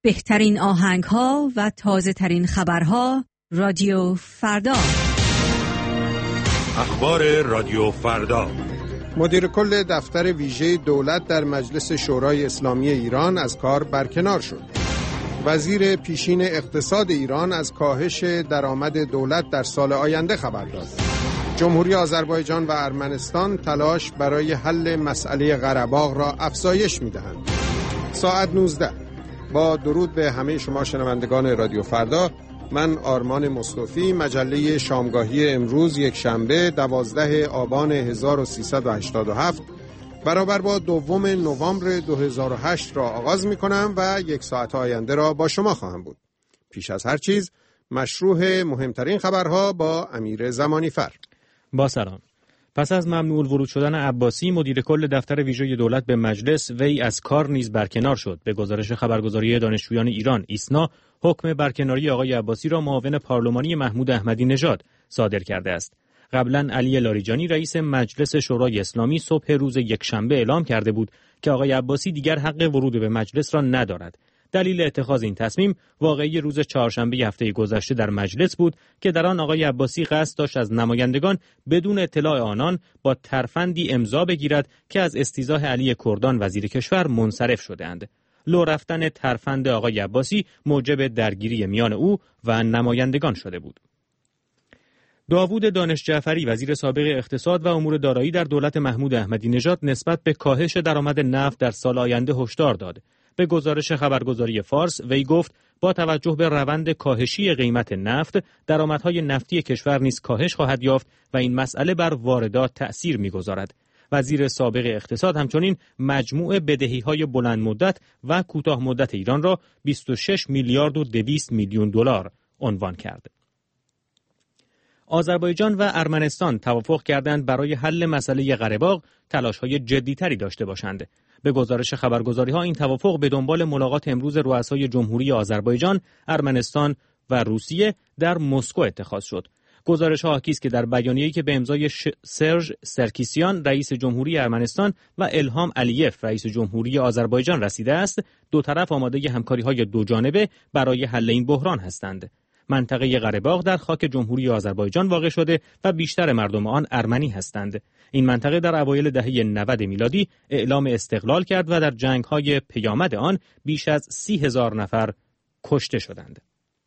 بهترین آهنگ‌ها و تازه‌ترین خبرها رادیو فردا. اخبار رادیو فردا. مدیر کل دفتر ویژه دولت در مجلس شورای اسلامی ایران از کار برکنار شد. وزیر پیشین اقتصاد ایران از کاهش درآمد دولت در سال آینده خبر داد. جمهوری آذربایجان و ارمنستان تلاش برای حل مسئله قره‌باغ را افزایش می‌دهند. ساعت 19. با درود به همه شما شنوندگان رادیو فردا، من آرمان مصطفی مجله شامگاهی امروز یک شنبه 12 آبان 1387 برابر با 2 نوامبر 2008 را آغاز می کنم و یک ساعت آینده را با شما خواهم بود. پیش از هر چیز مشروع مهمترین خبرها با امیر زمانی فر. با سلام. پس از ممنوع الورود شدن عباسی مدیر کل دفتر ویژه دولت به مجلس، وی از کار نیز برکنار شد. به گزارش خبرگزاری دانشجویان ایران ایسنا، حکم برکناری آقای عباسی را معاون پارلمانی محمود احمدی نژاد صادر کرده است. قبلا علی لاریجانی رئیس مجلس شورای اسلامی صبح روز یکشنبه اعلام کرده بود که آقای عباسی دیگر حق ورود به مجلس را ندارد. دلیل اتخاذ این تصمیم واقعی روز چهارشنبه هفته گذشته در مجلس بود که در آن آقای عباسی قصد داشت از نمایندگان بدون اطلاع آنان با ترفندی امضا بگیرد که از استیضاح علی کردان وزیر کشور منصرف شده‌اند. لو رفتن ترفند آقای عباسی موجب درگیری میان او و نمایندگان شده بود. داوود دانش جعفری وزیر سابق اقتصاد و امور دارایی در دولت محمود احمدی نژاد نسبت به کاهش درآمد نفت در سال آینده هشدار داد. به گزارش خبرگزاری فارس وی گفت با توجه به روند کاهشی قیمت نفت، درآمدهای نفتی کشور نیز کاهش خواهد یافت و این مسئله بر واردات تأثیر می‌گذارد. وزیر سابق اقتصاد همچنین مجموع بدهی‌های بلند مدت و کوتاه مدت ایران را 26 میلیارد و 200 میلیون دلار عنوان کرد. آذربایجان و ارمنستان توافق کردند برای حل مسئله قره‌باغ تلاش‌های جدی‌تری داشته باشند. به گزارش خبرگزاری‌ها این توافق به دنبال ملاقات امروز رؤسای جمهوری آذربایجان، ارمنستان و روسیه در مسکو اتخاذ شد. گزارش‌ها حاکی است که در بیانیه‌ای که به امضای سرژ سرکیسیان رئیس جمهوری ارمنستان و الهام علیف رئیس جمهوری آذربایجان رسیده است، دو طرف آماده همکاری‌های دوجانبه برای حل این بحران هستند. منطقه قره‌باغ در خاک جمهوری آذربایجان واقع شده و بیشتر مردم آن ارمنی هستند. این منطقه در اوایل دهه 90 میلادی اعلام استقلال کرد و در جنگ‌های پیامد آن بیش از 30,000 نفر کشته شدند.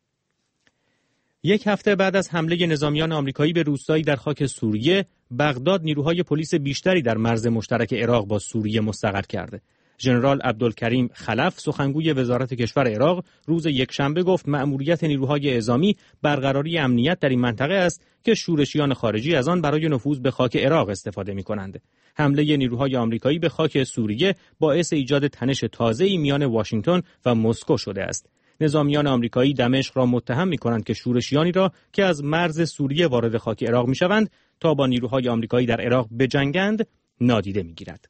یک هفته بعد از حمله نظامیان آمریکایی به روستایی در خاک سوریه، بغداد نیروهای پلیس بیشتری در مرز مشترک عراق با سوریه مستقر کرد. ژنرال عبدالکریم خلف سخنگوی وزارت کشور عراق روز یکشنبه گفت مأموریت نیروهای اعزامی برقراری امنیت در این منطقه است که شورشیان خارجی از آن برای نفوذ به خاک عراق استفاده می‌کنند. حمله نیروهای آمریکایی به خاک سوریه باعث ایجاد تنش تازه‌ای میان واشنگتن و مسکو شده است. نظامیان آمریکایی دمشق را متهم می‌کنند که شورشیانی را که از مرز سوریه وارد خاک عراق می‌شوند تا با نیروهای آمریکایی در عراق بجنگند نادیده می‌گیرد.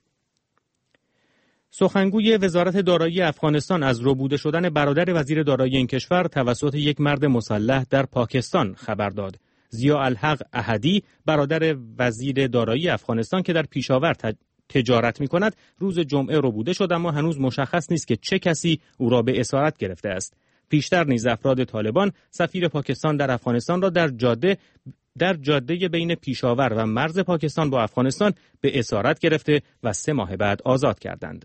سخنگوی وزارت دارایی افغانستان از ربوده شدن برادر وزیر دارایی این کشور توسط یک مرد مسلح در پاکستان خبر داد. ضیاء الحق احدی برادر وزیر دارایی افغانستان که در پیشاور تجارت می‌کند روز جمعه ربوده شد، اما هنوز مشخص نیست که چه کسی او را به اسارت گرفته است. پیشتر نیز افراد طالبان سفیر پاکستان در افغانستان را در جاده بین پیشاور و مرز پاکستان با افغانستان به اسارت گرفته و 3 ماه بعد آزاد کردند.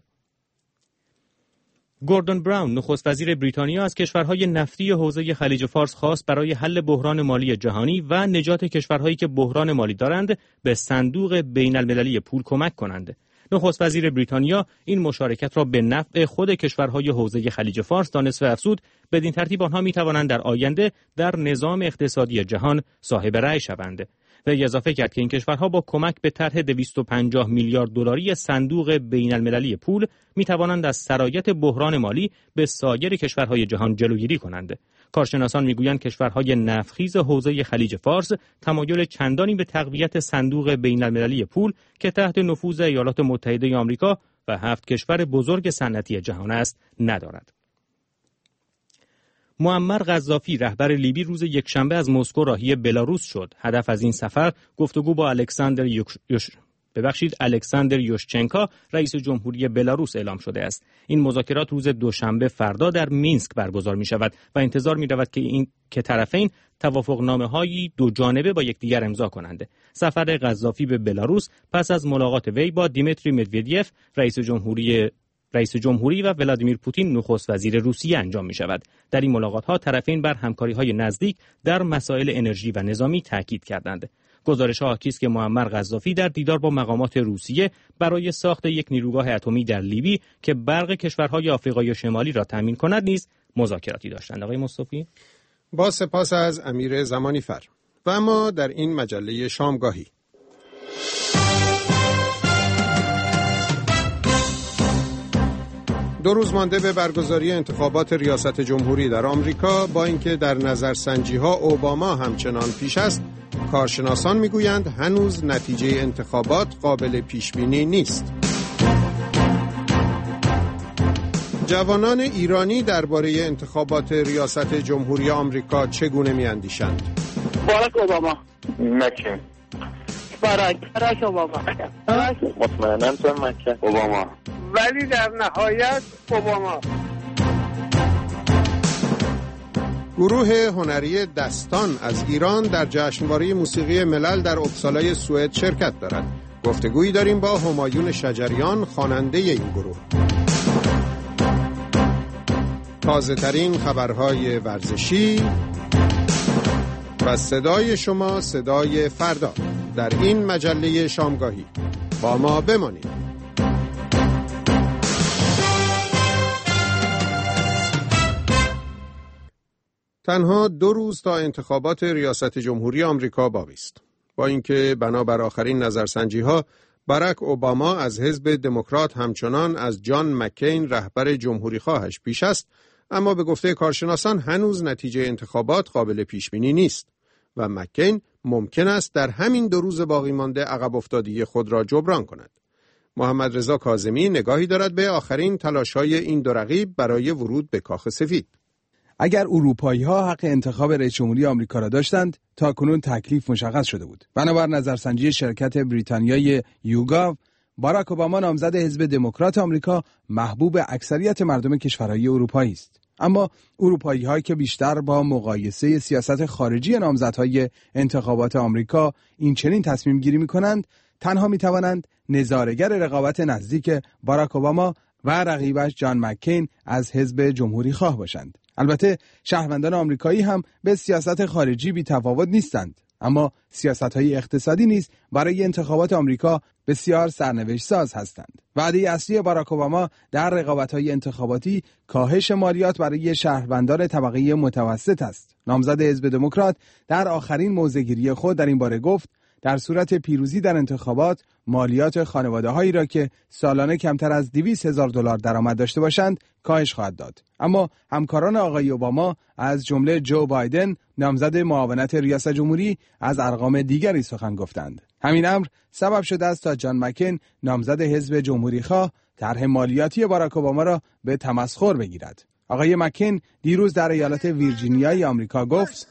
گوردون براون نخست وزیر بریتانیا از کشورهای نفتی حوزه خلیج فارس خواست برای حل بحران مالی جهانی و نجات کشورهایی که بحران مالی دارند به صندوق بین المللی پول کمک کنند. نخست وزیر بریتانیا این مشارکت را به نفع خود کشورهای حوزه خلیج فارس دانست و افزود بدین ترتیب آنها می توانند در آینده در نظام اقتصادی جهان صاحب رأی شوند. و اضافه کرد که این کشورها با کمک به طرح 250 میلیارد دلاری صندوق بین المللی پول می توانند از سرایت بحران مالی به سایر کشورهای جهان جلوگیری کنند. کارشناسان میگویند کشورهای نفتخیز حوزه خلیج فارس تمایل چندانی به تقویت صندوق بین المللی پول که تحت نفوذ ایالات متحده آمریکا و 7 کشور بزرگ صنعتی جهان است ندارد. معمر قذافی رهبر لیبی روز یکشنبه از مسکو راهی بلاروس شد. هدف از این سفر گفتگو با الکساندر الکساندر یوشچنکا رئیس جمهوری بلاروس اعلام شده است. این مذاکرات روز دوشنبه فردا در مینسک برگزار می شود و انتظار می رود که طرفین توافقنامه‌هایی دو جانبه با یکدیگر امضا کنند. سفر قذافی به بلاروس پس از ملاقات وی با دیمیتری مدودیف رئیس جمهوری و ولادیمیر پوتین نخست وزیر روسیه انجام می شود. در این ملاقات‌ها طرفین بر همکاری‌های نزدیک در مسائل انرژی و نظامی تاکید کردند. گزارش‌ها حاکی است که معمر قذافی در دیدار با مقامات روسیه برای ساخت یک نیروگاه اتمی در لیبی که برق کشورهای آفریقای شمالی را تامین کند نیز مذاکراتی داشتند. آقای مصطفی، با سپاس از امیر زمانیفر. و اما در این مجله شامگاهی، دو روز مانده به برگزاری انتخابات ریاست جمهوری در آمریکا، با اینکه در نظرسنجی‌ها اوباما همچنان پیش است، کارشناسان میگویند هنوز نتیجه انتخابات قابل پیشبینی نیست. جوانان ایرانی درباره انتخابات ریاست جمهوری آمریکا چگونه می‌اندیشند؟ باراک اوباما. مکه. باراک اوباما. مطمئناً تو مکه. اوباما. ولی در نهایت اوباما. گروه هنری دستان از ایران در جشنواره موسیقی ملل در اپسالای سوئد شرکت دارد. گفتگویی داریم با همایون شجریان، خواننده این گروه. تازه ترین خبرهای ورزشی و صدای شما، صدای فردا، در این مجله شامگاهی. با ما بمانید. تنها 2 روز تا انتخابات ریاست جمهوری آمریکا باقی است. با اینکه بنابر آخرین نظرسنجی‌ها باراک اوباما از حزب دموکرات همچنان از جان مکین رهبر جمهوری خواهش پیش است، اما به گفته کارشناسان هنوز نتیجه انتخابات قابل پیش بینی نیست و مکین ممکن است در همین 2 روز باقی مانده عقب افتادگی خود را جبران کند. محمد رضا کاظمی نگاهی دارد به آخرین تلاش‌های این دو رقیب برای ورود به کاخ سفید. اگر اروپایی‌ها حق انتخاب رئیس جمهوری آمریکا را داشتند، تاکنون تکلیف مشخص شده بود. بنابر نظرسنجی شرکت بریتانیایی یوگاو، باراک اوباما نامزد حزب دموکرات آمریکا محبوب اکثریت مردم کشورهای اروپایی است. اما اروپایی‌ها که بیشتر با مقایسه سیاست خارجی نامزدهای انتخابات آمریکا این چنین تصمیم گیری می‌کنند، تنها می‌توانند نظاره‌گر رقابت نزدیک باراک اوباما و رقیبش جان مکین از حزب جمهوری خواه باشند. البته شهروندان آمریکایی هم به سیاست خارجی بی تفاوت نیستند، اما سیاست‌های اقتصادی نیز برای انتخابات آمریکا بسیار سرنوشت ساز هستند. وعده اصلی باراک اوباما در رقابت‌های انتخاباتی کاهش مالیات برای شهروندان طبقه متوسط است. نامزد حزب دموکرات در آخرین موضع‌گیری خود در این باره گفت در صورت پیروزی در انتخابات مالیات خانواده‌هایی را که سالانه کمتر از $200,000 درآمد داشته باشند کاهش خواهد داد. اما همکاران آقای اوباما از جمله جو بایدن نامزد معاونت ریاست جمهوری از ارقام دیگری سخن گفتند. همین امر سبب شده است تا جان مکین نامزد حزب جمهوری خواه طرح مالیاتی باراک اوباما را به تمسخر بگیرد. آقای مکین دیروز در ایالت ویرجینیای آمریکا گفت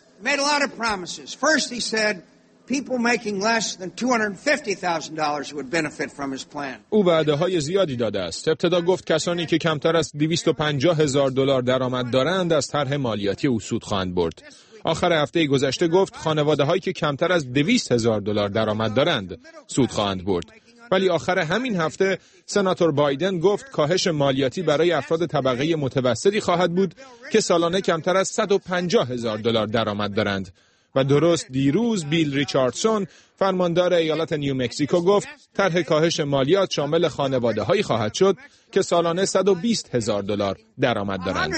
people making less than $250,000 would benefit from his plan. او وعده‌های زیادی داده است. ابتدا گفت کسانی که کمتر از $250,000 درآمد دارند از طرح مالیاتی او سود خواهند برد. آخر هفته گذشته گفت خانواده‌هایی که کمتر از $200,000 درآمد دارند سود خواهند برد. ولی آخر همین هفته سناتور بایدن گفت کاهش مالیاتی برای افراد طبقه متوسطی خواهد بود که سالانه کمتر از $150,000 درآمد دارند. و درست دیروز بیل ریچاردسون فرماندار ایالت نیومکزیکو گفت طرح کاهش مالیات شامل خانواده‌هایی خواهد شد که سالانه $120,000 درآمد دارند.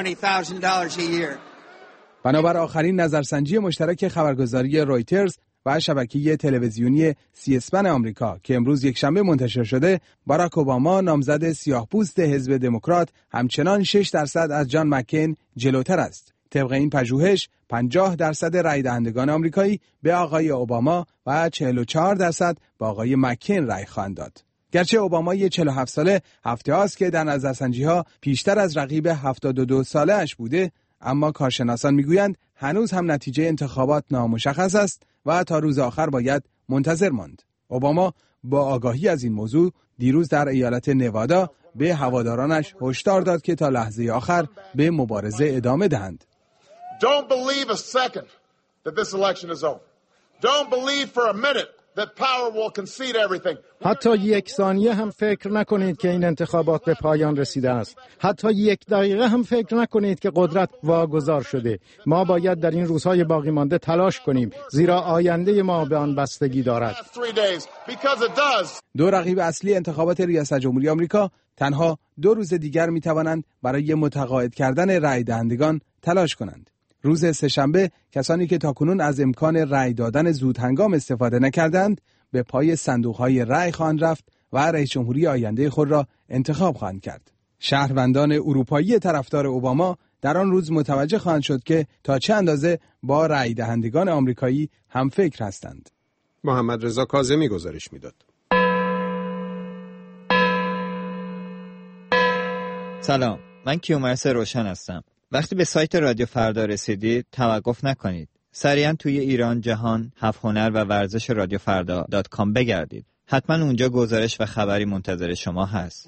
بنابر آخرین نظرسنجی مشترک خبرگزاری رویترز و شبکه تلویزیونی سی-اسپن آمریکا که امروز یکشنبه منتشر شده، باراک اوباما نامزد سیاه‌پوست حزب دموکرات همچنان 6% از جان مکین جلوتر است. طبق این پژوهش 50% رای دهندگان آمریکایی به آقای اوباما و 44% به آقای مکین رای خواهند داد. گرچه اوباما 47 ساله هفته است که در نظرسنجی‌ها پیشتر از رقیب 72 ساله اش بوده، اما کارشناسان میگویند هنوز هم نتیجه انتخابات نامشخص است و تا روز آخر باید منتظر ماند. اوباما با آگاهی از این موضوع دیروز در ایالت نوادا به هوادارانش هشدار داد که تا لحظه آخر به مبارزه ادامه دهند. Don't believe a second that this election is over. Don't believe for a minute that power will concede everything. حتی یک ثانیه هم فکر نکنید که این انتخابات به پایان رسیده است. حتی یک دقیقه هم فکر نکنید که قدرت واگذار شده. ما باید در این روزهای باقی مانده تلاش کنیم، زیرا آینده ما به آن بستگی دارد. دو رقیب اصلی انتخابات ریاست جمهوری آمریکا تنها 2 روز دیگر می توانند برای متقاعد کردن رأی دهندگان تلاش کنند. روز سه‌شنبه کسانی که تاکنون از امکان رأی دادن زود هنگام استفاده نکردند به پای صندوق‌های رأی خواهند رفت و رئیس جمهوری آینده خود را انتخاب خواهند کرد. شهروندان اروپایی طرفدار اوباما در آن روز متوجه خواهند شد که تا چه اندازه با رأی دهندگان آمریکایی همفکر هستند. محمد رضا کاظمی گزارش میداد. سلام، من کیومرث روشن هستم. وقتی به سایت رادیو فردا رسیدید توقف نکنید. سریعا توی ایران، جهان، 7 هنر و ورزش رادیو فردا.com بگردید. حتما اونجا گزارش و خبری منتظر شما هست.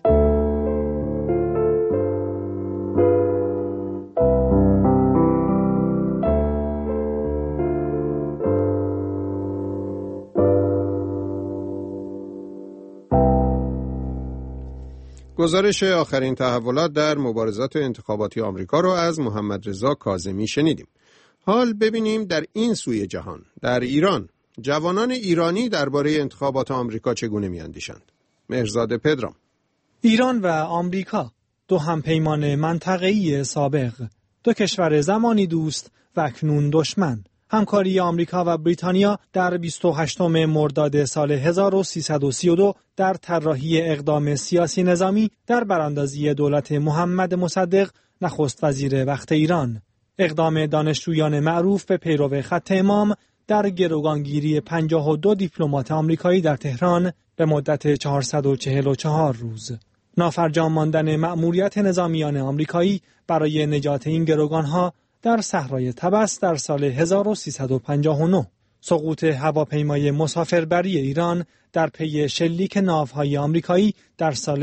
گزارش آخرین تحولات در مبارزات انتخاباتی آمریکا رو از محمد رضا کاظمی شنیدیم. حال ببینیم در این سوی جهان، در ایران، جوانان ایرانی درباره انتخابات آمریکا چگونه می‌اندیشند. مهرزاد پدرام. ایران و آمریکا، دو همپیمان منطقه‌ای سابق، دو کشور زمانی دوست و اکنون دشمن. همکاری آمریکا و بریتانیا در 28 مرداد سال 1332 در طراحی اقدام سیاسی نظامی در براندازی دولت محمد مصدق نخست وزیر وقت ایران. اقدام دانشجویان معروف به پیرو خط امام در گروگانگیری 52 دیپلمات آمریکایی در تهران به مدت 444 روز. نافرجام ماندن مأموریت نظامیان آمریکایی برای نجات این گروگانها در صحرای طبس در سال 1359. سقوط هواپیمای مسافربری ایران در پی شلیک ناوهای آمریکایی در سال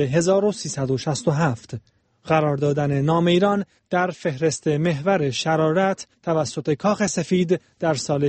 1367. قرار دادن نام ایران در فهرست محور شرارت توسط کاخ سفید در سال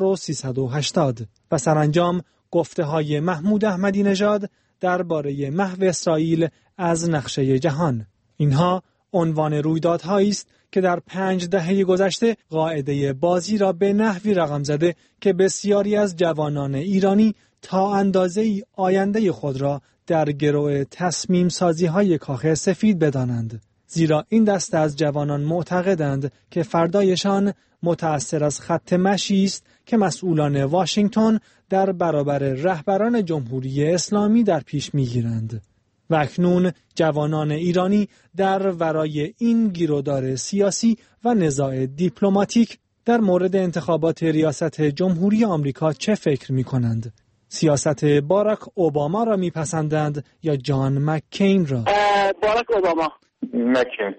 1380 و سرانجام گفته‌های محمود احمدی نژاد درباره محو اسرائیل از نقشه جهان. اینها عنوان رویدادهایی است که در 5 دهه گذشته قاعده بازی را به نحوی رقم زده که بسیاری از جوانان ایرانی تا اندازه‌ای آینده خود را در گرو تصمیم سازی های کاخ سفید بدانند. زیرا این دسته از جوانان معتقدند که فردایشان متأثر از خط مشی است که مسئولان واشنگتن در برابر رهبران جمهوری اسلامی در پیش می‌گیرند. و اکنون جوانان ایرانی در ورای این گیرودار سیاسی و نزاع دیپلماتیک در مورد انتخابات ریاست جمهوری آمریکا چه فکر می‌کنند؟ سیاست باراک اوباما را میپسندند یا جان مککین را؟ باراک اوباما. مککین.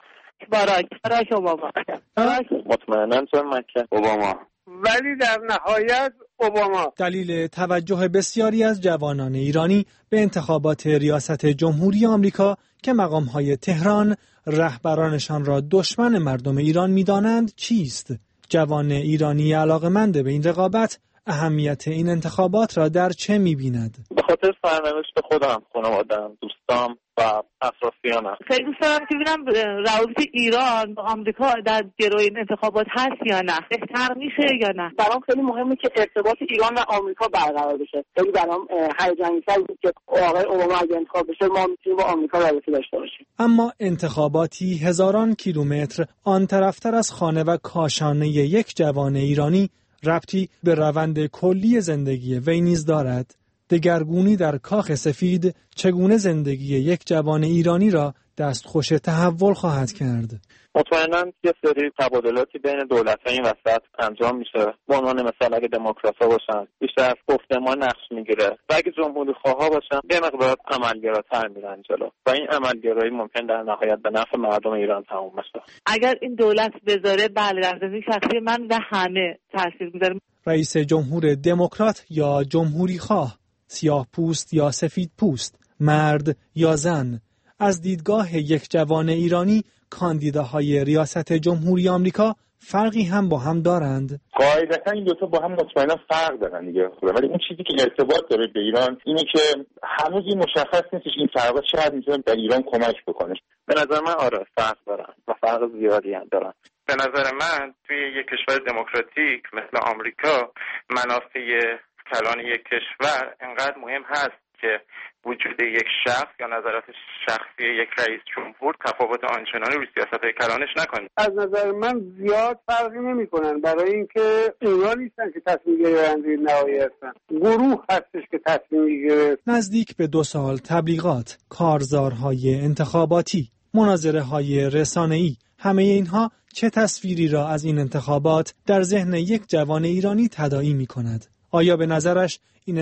باراک اوباما. مطمئناً جان مککین. اوباما. ولی در نهایت اوباما. دلیل توجه بسیاری از جوانان ایرانی به انتخابات ریاست جمهوری آمریکا که مقام‌های تهران رهبرانشان را دشمن مردم ایران می‌دانند چیست؟ جوان ایرانی علاقه‌مند به این رقابت اهمیت این انتخابات را در چه می‌بیند؟ به خاطر سرنوشت خودم، خانواده‌ام، دوستام و اطرافیانم. خیلی دوست دارم که ببینم روابط ایران با آمریکا در گروی این انتخابات هست یا نه، بهتر میشه یا نه. برام خیلی مهمه که ارتباط ایران و آمریکا برقرار بشه. خیلی برام هیجان‌انگیز بود که آقای اوباما اگه انتخاب بشه ما میتونیم با آمریکا رابطه داشته باشیم. اما انتخاباتی هزاران کیلومتر آن طرفتر از خانه و کاشانه یک جوان ایرانی ربطی به روند کلی زندگی وی نیز دارد. دگرگونی در کاخ سفید چگونه زندگی یک جوان ایرانی را دستخوش تحول خواهد کرد؟ مطمئناً یه سری تبادلاتی بین دولت‌ها این وسط انجام میشه. به عنوان مثال اگه دموکرات‌ها باشن بیشتر از گفتمان نقش میگیره و اگه جمهوری‌خواها باشن یه مقدار عملگراتر میرن جلو و این عملگرایی ممکن در نهایت به نفع مردم ایران تموم بشه. اگر این دولت بذاره بله در زندگی شخصی من و همه تاثیر میذاره. رئیس جمهور دموکرات یا جمهوری‌خواه سیاه پوست یا سفید پوست، مرد یا زن. از دیدگاه یک جوان ایرانی، کاندیداهای ریاست جمهوری آمریکا فرقی هم با هم دارند. قاعدتا این دوتا با هم مطمئنا فرق دارن دیگه، ولی اون چیزی که ارتباط داره به ایران اینه که هنوز این مشخص نیستش این فرقا چقدر میتونه در ایران کمک بکنه. به نظر من آره فرق دارن و فرق زیادی هم دارن. به نظر من توی یک کشور دموکراتیک مثل آمریکا منافع کلان یک کشور انقدر مهم هست که وجود یک شخص یا نظرات شخصی یک رئیس جمهور تفاوت آنچنانی روی سیاست‌های کلانش نکنه. از نظر من زیاد فرقی نمی‌کنن، برای اینکه اونا نیستن که تصمیم گیرنده نهایی هستن، گروه هستش که تصمیم میگیره. نزدیک به 2 سال تبلیغات، کارزارهای انتخاباتی، مناظره‌های رسانه‌ای، همه اینها چه تصویری را از این انتخابات در ذهن یک جوان ایرانی تداعی می‌کند؟ آیا به نظرش این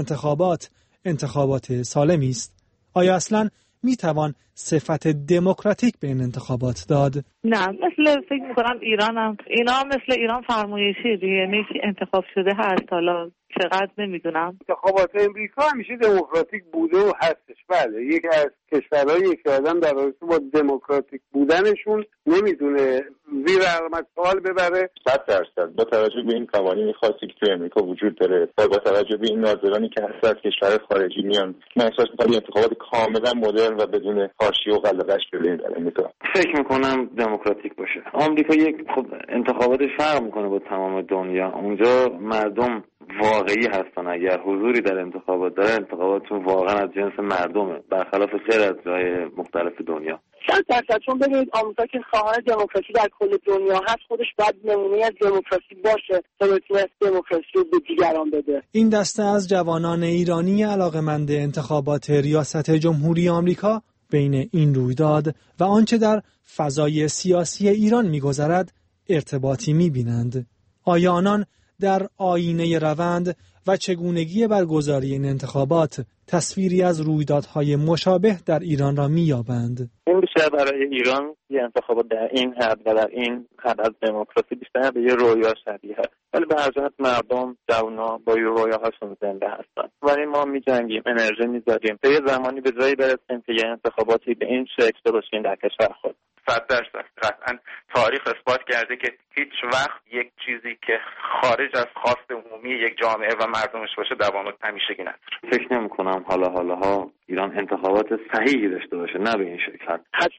انتخابات سالمی است؟ آیا اصلاً میتوان صفت دموکراتیک به این انتخابات داد؟ نه، فکر میکنم اینا مثل ایران فرمایشی دیگه، یعنی انتخاب شده هست. حالا چقدر نمیدونم. انتخابات امریکا همیشه دموکراتیک بوده و هستش. بله، یکی از کشورهایی که آدم در رابطه با دموکراتیک بودنشون نمیدونه زیر علامت سوال ببره. 100% با توجه به این قوانین خاصی که توی امریکا وجود داره و با توجه به این ناظرانی که از کشور خارجی میان، من احساس می‌کنم انتخابات کاملا مدرن و بدون حاشیه و غلغش ببینیم در امریکا. فکر می‌کنم دموکراتیک باشه. آمریکا یک انتخاباتش فرق می‌کنه با تمام دنیا. اونجا مردم واقعی هستن. اگر حضوری در انتخابات داره، انتخاباتون واقعا از جنس مردمه، برخلاف خیلی از جای مختلف دنیا. 100% چون ببینید آمریکا که خواهان دموکراسی در کل دنیا هست، خودش باید نمونه از دموکراسی باشه تا بتونه دموکراسی رو به دیگران بده. این دسته از جوانان ایرانی علاقه‌مند انتخابات ریاست جمهوری آمریکا بین این رویداد و آنچه در فضای سیاسی ایران می‌گذرد ارتباطی می‌بینند. آیا آنان در آینه روند و چگونگی برگزاری این انتخابات تصویری از رویدادهای مشابه در ایران را می‌یابند؟ این بیشتر برای ایران یه انتخابات در این حد و در این حد از دموکراسی بیشتر به یه رویا شبیه هست، ولی به هر جهت مردم جوونا با رویاهاشون زنده هستن. ولی ما می‌جنگیم، انرژی می‌ذاریم تا یه زمانی به جایی برسیم که یه انتخاباتی به این شکل درست در کشور خود. 100% قطعا تاریخ اثبات کرده که هیچ وقت یک چیزی که خارج از خواست عمومی یک جامعه و مردمش باشه دوام همیشگی نداره. فکر نمی‌کنم حالا ایران انتخابات صحیحی داشته باشه، نه به این شکل.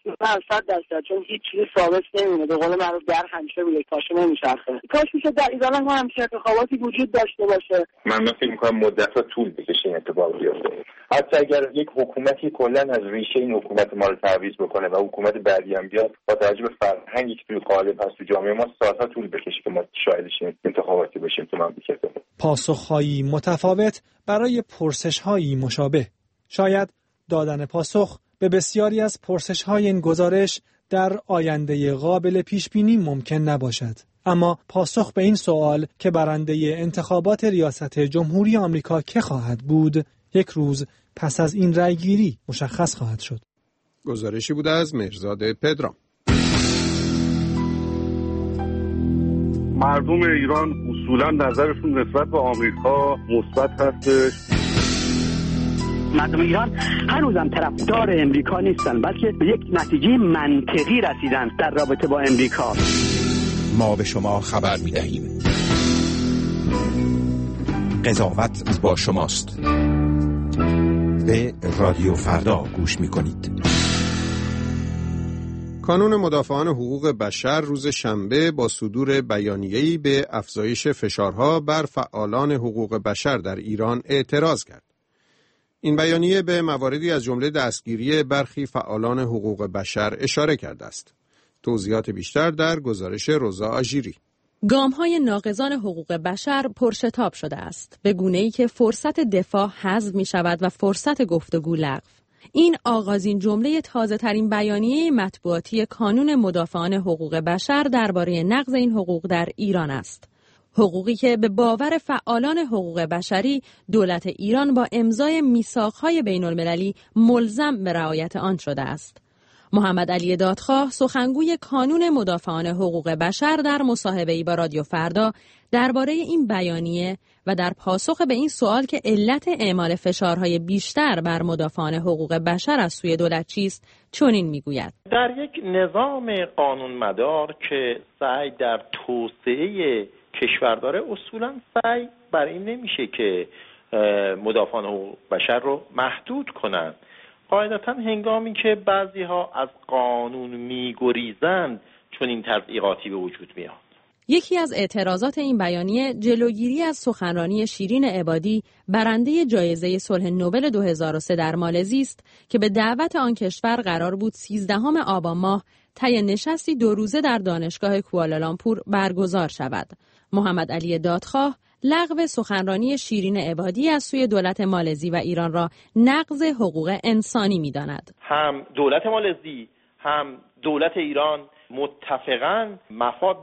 100% چون هیچ چیزی ثابت نمی‌مونه. به قول معروف در همیشه روی کاشه نمیچرخه. کاش میشه در ایران هم همیشه انتخاباتی وجود داشته باشه. من فکر می‌کنم مدت‌ها طول بکشه این اتفاق بیفته. حتی اگر یک حکومتی کلا از ریشه این حکومت ما رو تعویض بکنه و حکومت بعدی هم بیاد، با توجه به فرهنگی که توی قالب هست تو جامعه ما، سال‌ها طول بکشه که ما شاهدش انتخاباتی بشیم تو مملکت. پاسخ‌هایی متفاوت برای پرسش‌هایی مشابه. شاید دادن پاسخ به بسیاری از پرسش‌های این گزارش در آینده قابل پیش‌بینی ممکن نباشد. اما پاسخ به این سوال که برنده انتخابات ریاست جمهوری آمریکا که خواهد بود، یک روز پس از این رأیگیری مشخص خواهد شد. گزارشی بود از مهرزاد پدرام. مردم ایران اصولا نظرشون نسبت به آمریکا مثبت هستش. مردم ایران هنوزم طرفدار امریکا نیستن، بلکه به یک نتیجه منطقی رسیدن در رابطه با امریکا. ما به شما خبر می‌دهیم. قضاوت با شماست. به رادیو فردا گوش می‌کنید. کانون مدافعان حقوق بشر روز شنبه با صدور بیانیه‌ای به افزایش فشارها بر فعالان حقوق بشر در ایران اعتراض کرد. این بیانیه به مواردی از جمله دستگیری برخی فعالان حقوق بشر اشاره کرده است. توضیحات بیشتر در گزارش رضا آژیری. گام‌های ناقضان حقوق بشر پرشتاب شده است، به گونه‌ای که فرصت دفاع حذف می‌شود و فرصت گفتگو لغو. این آغازین جمله تازه‌ترین بیانیه مطبوعاتی کانون مدافعان حقوق بشر درباره نقض این حقوق در ایران است. حقوقی که به باور فعالان حقوق بشری دولت ایران با امضای میثاق‌های بین‌المللی ملزم به رعایت آن شده است. محمد علی دادخواه سخنگوی کانون مدافعان حقوق بشر در مصاحبه‌ای با رادیو فردا درباره این بیانیه و در پاسخ به این سوال که علت اعمال فشارهای بیشتر بر مدافعان حقوق بشر از سوی دولت چیست چنین میگوید: در یک نظام قانونمدار که سعی در توسعه کشور داره، اصولا سعی بر این نمیشه که مدافعان حقوق بشر رو محدود کنند. قاعدتا هنگامی که بعضی ها از قانون میگریزند چون این تضییقاتی به وجود میاد. یکی از اعتراضات این بیانیه جلوگیری از سخنرانی شیرین عبادی برنده جایزه صلح نوبل 2003 در مالزی است که به دعوت آن کشور قرار بود 13 آبان ماه طی نشستی 2 روزه در دانشگاه کوالالامپور برگزار شود. محمد علی دادخواه لغو سخنرانی شیرین عبادی از سوی دولت مالزی و ایران را نقض حقوق انسانی می‌داند. هم دولت مالزی هم دولت ایران متفقاً مفاد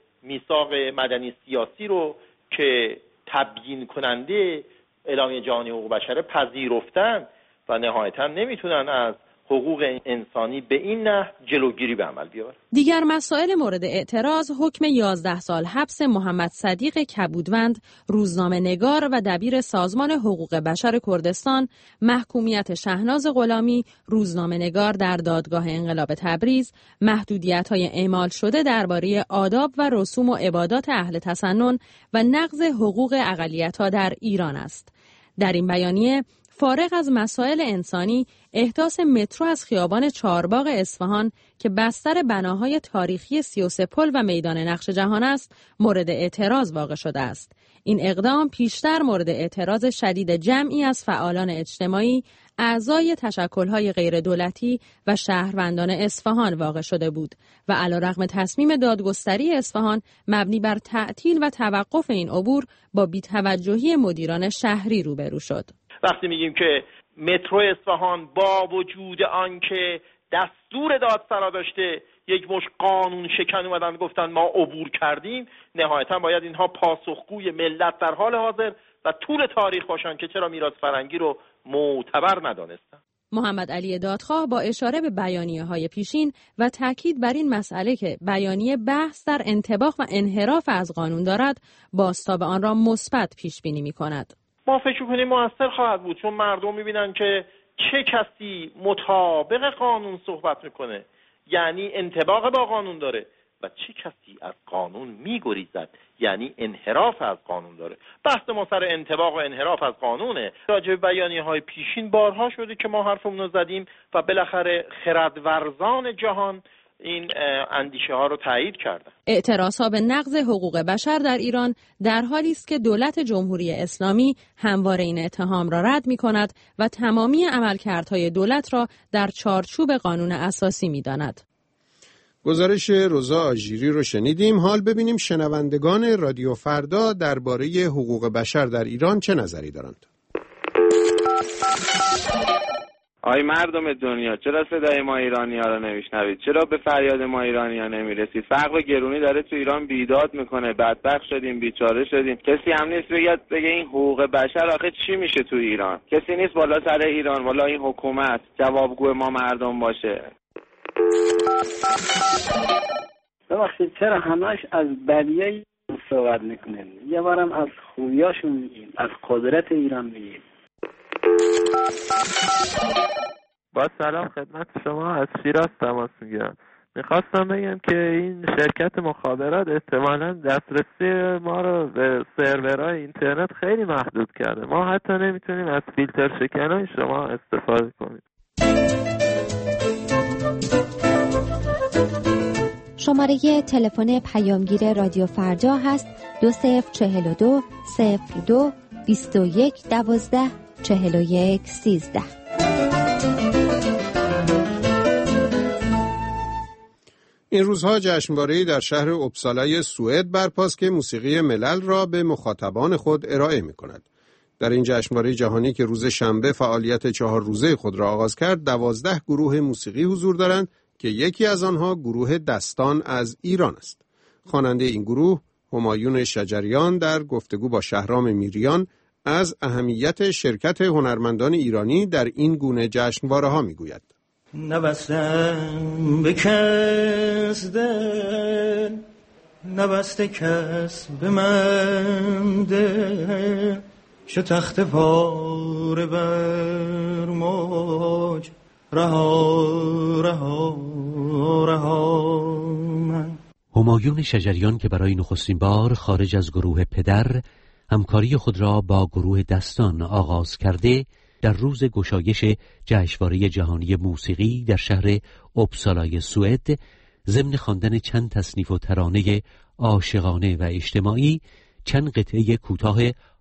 میثاق مدنی سیاسی رو که تبیین کننده اعلامیه جهانی حقوق بشر پذیرفتن و نهایتاً نمیتونن از حقوق انسانی به این نحو جلوگیری به عمل بیارن. دیگر مسائل مورد اعتراض حکم 11 سال حبس محمد صدیق کبودوند، روزنامه‌نگار و دبیر سازمان حقوق بشر کردستان، محکومیت شهناز غلامی، روزنامه‌نگار در دادگاه انقلاب تبریز، محدودیت‌های اعمال شده درباره آداب و رسوم و عبادات اهل تسنن و نقض حقوق اقلیت‌ها در ایران است. در این بیانیه فارغ از مسائل انسانی، احداث مترو از خیابان چهارباغ اصفهان که بستر بناهای تاریخی 33 پل و میدان نقش جهان است، مورد اعتراض واقع شده است. این اقدام پیشتر مورد اعتراض شدید جمعی از فعالان اجتماعی، اعضای تشکل‌های غیردولتی و شهروندان اصفهان واقع شده بود و علیرغم تصمیم دادگستری اصفهان مبنی بر تعطیل و توقف این عبور با بی‌توجهی مدیران شهری روبرو شد. وقتی میگیم که مترو اصفهان با وجود آنکه دستور دادسرا داشته یک مش قانون شکن اومدن گفتن ما عبور کردیم، نهایتا باید اینها پاسخگوی ملت در حال حاضر و طول تاریخ باشن که چرا میراث فرهنگی رو معتبر ندانستن. محمد علی دادخواه با اشاره به بیانیه‌های پیشین و تاکید بر این مسئله که بیانیه بحث در انطباق و انحراف از قانون دارد، بازتاب آن را مثبت پیش بینی می‌کند. ما فکر کنیم موثر خواهد بود، چون مردم می‌بینن که چه کسی مطابق قانون صحبت میکنه، یعنی انطباق با قانون داره، و چه کسی از قانون میگریزد، یعنی انحراف از قانون داره. بحث ما سر انطباق و انحراف از قانونه. راجع به بیانیه‌های پیشین بارها شده که ما حرفمون رو زدیم و بالاخره خردورزان جهان این اندیشه ها رو تایید کردن. اعتراضها به نقض حقوق بشر در ایران در حالی است که دولت جمهوری اسلامی همواره این اتهام را رد می‌کند و تمامی عملکردهای دولت را در چارچوب قانون اساسی می‌داند. گزارش روزا آژیری رو شنیدیم. حال ببینیم شنوندگان رادیو فردا درباره حقوق بشر در ایران چه نظری دارند. آی مردم دنیا، چرا صدای ما ایرانی‌ها رو نمیشنوید؟ چرا به فریاد ما ایرانی‌ها نمیرسید؟ فقر و گرونی داره تو ایران بیداد میکنه، بدبخت شدیم، بیچاره شدیم. کسی هم نیست بگه این حقوق بشر آخه چی میشه تو ایران؟ کسی نیست بالا سر ایران، والا این حکومت جوابگو ما مردم باشه. ببخشید چرا همش از بدیای صحبت میکنین؟ یه بارم از خوبیاشون میگیم، از قدرت ایران میگیم. با سلام خدمت شما، از شیراز تماس میگیرم. میخواستم بگم که این شرکت مخابرات احتمالاً دسترسی ما رو به سرورهای اینترنت خیلی محدود کرده. ما حتی نمیتونیم از فیلتر شکنای شما استفاده کنیم. شماره تلفن پیامگیر رادیو فردا هست 2042 02 21 12 41 13. این روزها جشنواره‌ای در شهر اوبسالای سوئد برپاست که موسیقی ملل را به مخاطبان خود ارائه می‌کند. در این جشنواره جهانی که روز شنبه فعالیت 4 روزه خود را آغاز کرد، 12 گروه موسیقی حضور دارند که یکی از آنها گروه دستان از ایران است. خواننده این گروه، همایون شجریان، در گفتگو با شهرام میریان از اهمیت شرکت هنرمندان ایرانی در این گونه جشنواره‌ها میگوید. نبستم به کس دل، نبسته کس به من دل، شو تخت پاره بر موج، رها رها رها من. همایون شجریان که برای نخستین بار خارج از گروه پدر همکاری خود را با گروه دستان آغاز کرده، در روز گشایش جشنواره جهانی موسیقی در شهر اوبسالای سوئد ضمن خواندن چند تصنیف و ترانه عاشقانه و اجتماعی چند قطعه کوتاه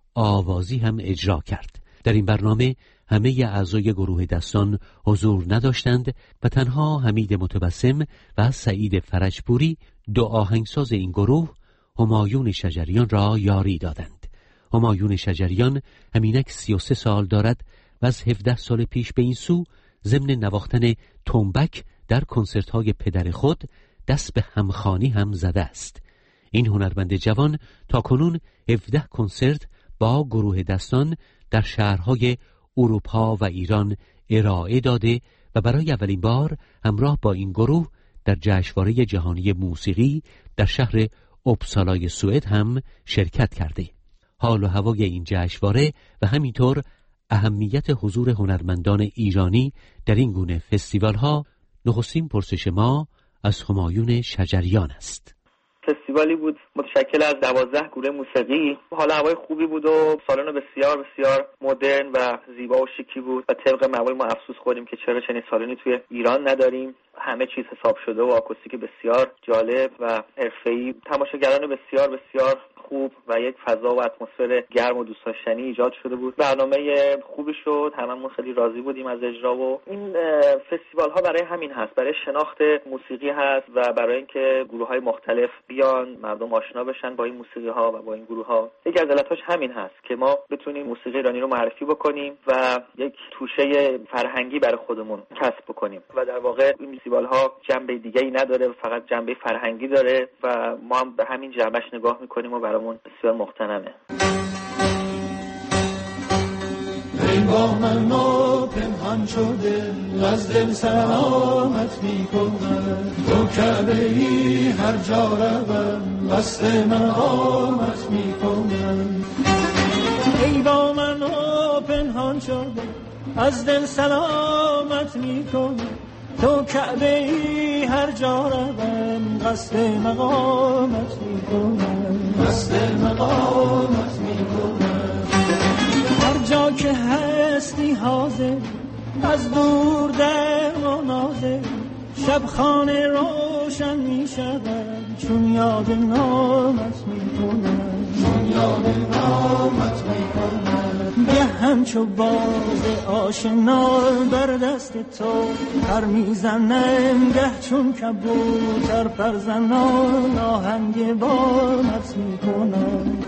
آوازی هم اجرا کرد. در این برنامه همه اعضای گروه دستان حضور نداشتند و تنها حمید متبسم و سعید فرجپوری، دو آهنگساز این گروه، همایون شجریان را یاری دادند. همایون شجریان همینک 33 سال دارد و از 17 سال پیش به این سو ضمن نواختن تنبک در کنسرت‌های پدر خود دست به همخوانی هم زده است. این هنرمند جوان تاکنون 17 کنسرت با گروه دستان در شهرهای اروپا و ایران ارائه داده و برای اولین بار همراه با این گروه در جشنواره جهانی موسیقی در شهر اوبسالای سوئد هم شرکت کرده. حال و هوای این جشنواره و همینطور اهمیت حضور هنرمندان ایرانی در این گونه فستیوال‌ها نخستین پرسش ما از همایون شجریان است. فستیوالی بود متشکل از 12 گروه موسیقی. حالا هوای خوبی بود و سالن بسیار بسیار مدرن و زیبا و شیکی بود و طبق معمول ما افسوس خوردیم که چرا چنین سالنی توی ایران نداریم. همه چیز حساب شده و آکوستیک بسیار جالب و حرفه‌ای، تماشاگران بسیار بسیار خوب و یک فضا و اتمسفر گرم و دوست داشتنی ایجاد شده بود. برنامه خوبی شد، هممون خیلی راضی بودیم از اجرا و این فستیوال ها برای همین هست، برای شناخت موسیقی هست و برای اینکه گروه های مختلف بیان مردم آشنا بشن با این موسیقی ها و با این گروه ها. یکی از علتاش همین هست که ما بتونیم موسیقی ایرانی رو معرفی بکنیم و یک توشه فرهنگی برای خودمون کسب بکنیم و در واقع این فستیوال ها جنبه دیگه‌ای نداره، فقط جنبه فرهنگی داره و ما هم به همین جنبش نگاه می‌کنیم و برامون بسیار مقتنمه. ای با من پنهان شده از دل سلامت میکنم، تو کعبه‌ای هر جا روم قصد مقامت میکنم. ای با من پنهان شده از دل سلامت میکنم، تو کعبه‌ای هر جا روم قصد مقامت میکنم، قصد مقامت میکنم. هر جا که هستی حاضر از دور در و نازر، شب خانه روشن میشود چون یاد نامت میکنم، چون یاد نامت میکنم. گه همچو باز آشنا بر دست تو پر میزنم، گه چون کبوتر پر زنان آهنگ بامت میکنم.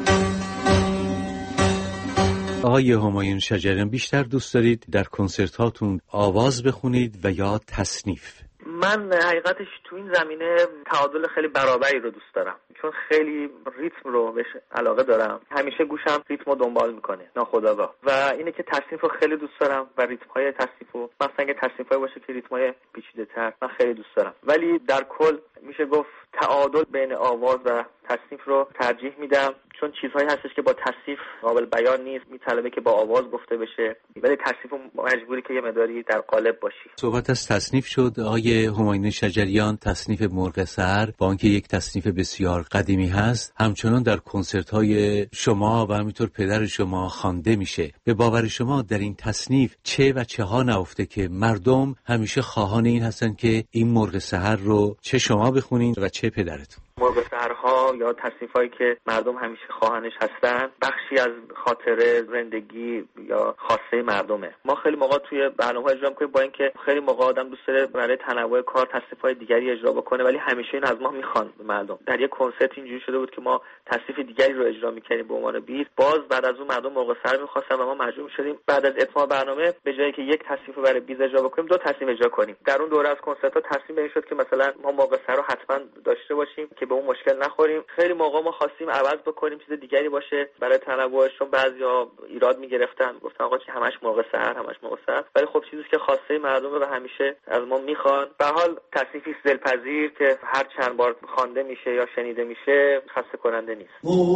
آقای همایون شجریان، بیشتر دوست دارید در کنسرت هاتون آواز بخونید و یا تصنیف؟ من حقیقتش تو این زمینه تعادل خیلی برابری رو دوست دارم، چون خیلی ریتم رو بهش علاقه دارم، همیشه گوشم ریتم رو دنبال میکنه ناخودآگاه و اینه که تصنیف رو خیلی دوست دارم و ریتم های تصنیف رو، مثلا اگه تصنیف های باشه که ریتم های پیچیده تر من خیلی دوست دارم، ولی در کل میشه گفت تعادل بین آواز و تصنیف رو ترجیح میدم، چون چیزهایی هستش که با تصنیف قابل بیان نیست، میطلبه که با آواز گفته بشه، ولی تصنیف مجبوری که یه مقداری در قالب باشی. صحبت از تصنیف شد. آقای همایون شجریان، تصنیف مرغ سحر با اینکه یک تصنیف بسیار قدیمی هست، همچنان در کنسرت‌های شما و همینطور پدر شما خوانده میشه. به باور شما در این تصنیف چه و چه ها نهفته که مردم همیشه خواهان این هستن که این مرغ سحر رو چه شما بخونید و چه پدرتون؟ مرغ سحرها یا تصنیفایی که مردم همیشه خواهانش هستن بخشی از خاطره زندگی یا خواسته مردمه. ما خیلی موقع توی برنامه‌ها اجرا می‌کنیم، با اینکه خیلی موقع آدم دوست داره برای تنوع کار تصنیف‌های دیگری اجرا بکنه، ولی همیشه این از ما میخوان مردم. در یک کنسرت اینجوری شده بود که ما تصنیف دیگری رو اجرا می‌کردیم به عنوان بیت، باز بعد از اون مردم مرغ سحر می‌خواستن و ما مجبور شدیم بعد از اتمام برنامه به جایی که یک تصنیف رو برای بیت اجرا بکنیم دو تصنیف اجرا کنیم. در اون دوره از کنسرت‌ها تصمیم این شد که مثلا ما مرغ سحر رو حتما داشته باشیم که به اون مشکل نخوریم. خیلی موقع ما خواستیم عوض بکنیم چیز دیگری باشه برای تنوعش، چون بعضیا ایراد میگرفتن، گفتن آقا که همش موقع سحر، ولی خب چیزی که خواسته مردم و همیشه از ما میخوان. به هر حال تصنیفی دلپذیر که هر چند بار خوانده میشه یا شنیده میشه خسته کننده نیست.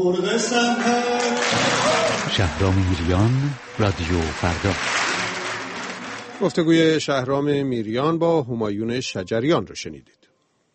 شهرام میریان، رادیو فردا. گفتگوی شهرام میریان با همایون شجریان رو شنیدید.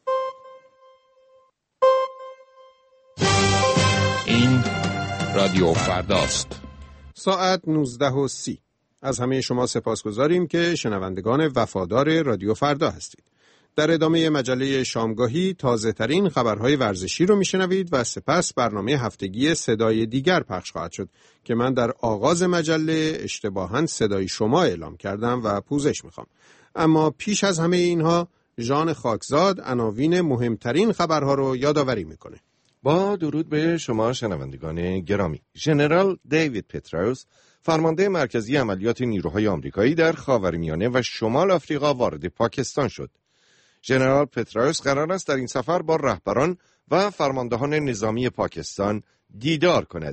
این رادیو فرداست. ساعت 19:30. از همه شما سپاسگزاریم که شنوندگان وفادار رادیو فردا هستید. در ادامه مجله شامگاهی تازه ترین خبرهای ورزشی رو میشنوید و سپس برنامه هفتگی صدای دیگر پخش خواهد شد که من در آغاز مجله اشتباهاً صدای شما اعلام کردم و پوزش میخوام. اما پیش از همه اینها ژان خاکزاد عناوین مهمترین خبرها رو یادآوری میکنه. با درود به شما شنوندگان گرامی. ژنرال دیوید پتروس، فرمانده مرکزی عملیات نیروهای آمریکایی در خاورمیانه و شمال آفریقا وارد پاکستان شد. ژنرال پتروس قرار است در این سفر با رهبران و فرماندهان نظامی پاکستان دیدار کند.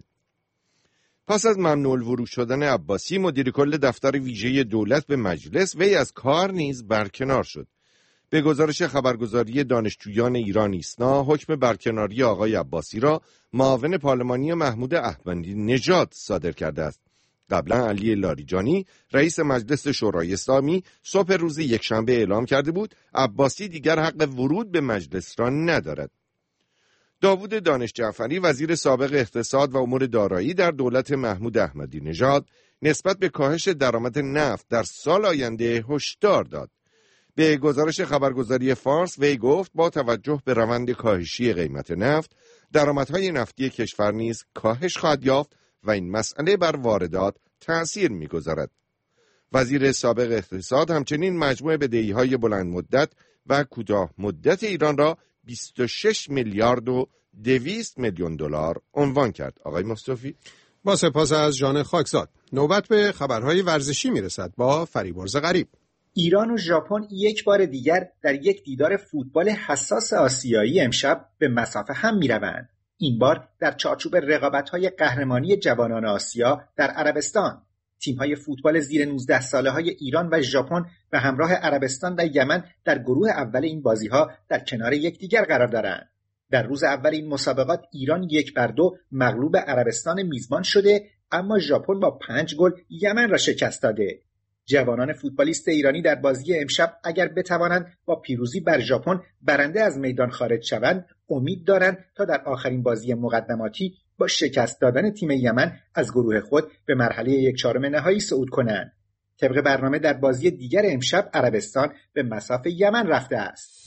پس از ممنوع الورود شدن عباسی مدیر کل دفتر ویژه دولت به مجلس، وی از کار نیز برکنار شد. به گزارش خبرگزاری دانشجویان ایران ایسنا، حکم برکناری آقای عباسی را معاون پارلمانی محمود احمدی نژاد صادر کرده است. قبلا علی لاریجانی رئیس مجلس شورای اسلامی صبح روز یکشنبه اعلام کرده بود عباسی دیگر حق ورود به مجلس را ندارد. داوود دانش جعفری وزیر سابق اقتصاد و امور دارایی در دولت محمود احمدی نژاد نسبت به کاهش درآمد نفت در سال آینده هشدار داد. به گزارش خبرگزاری فارس وی گفت با توجه به روند کاهشی قیمت نفت، درآمدهای نفتی کشور نیز کاهش خواهد یافت و این مسئله بر واردات تأثیر می‌گذارد. وزیر سابق اقتصاد همچنین مجموع بدهی‌های بلند مدت و کوتاه مدت ایران را 26 میلیارد و 200 میلیون دلار عنوان کرد. آقای مصطفی، با سپاس از ژان خاکزاد. نوبت به خبرهای ورزشی میرسد با فریبرز غریب. ایران و ژاپن یک بار دیگر در یک دیدار فوتبال حساس آسیایی امشب به مسافه هم میروند. این بار در چارچوب رقابت‌های قهرمانی جوانان آسیا در عربستان. تیم‌های فوتبال زیر 19 ساله‌های ایران و ژاپن به همراه عربستان و یمن در گروه اول این بازی‌ها در کنار یکدیگر قرار دارند. در روز اول این مسابقات ایران 1-2 مغلوب عربستان میزبان شده، اما ژاپن با 5 گل یمن را شکست داده. جوانان فوتبالیست ایرانی در بازی امشب اگر بتوانند با پیروزی بر ژاپن برنده از میدان خارج شوند، امید دارند تا در آخرین بازی مقدماتی با شکست دادن تیم یمن از گروه خود به مرحله 1/4 نهایی صعود کنند. طبق برنامه در بازی دیگر امشب عربستان به مصاف یمن رفته است.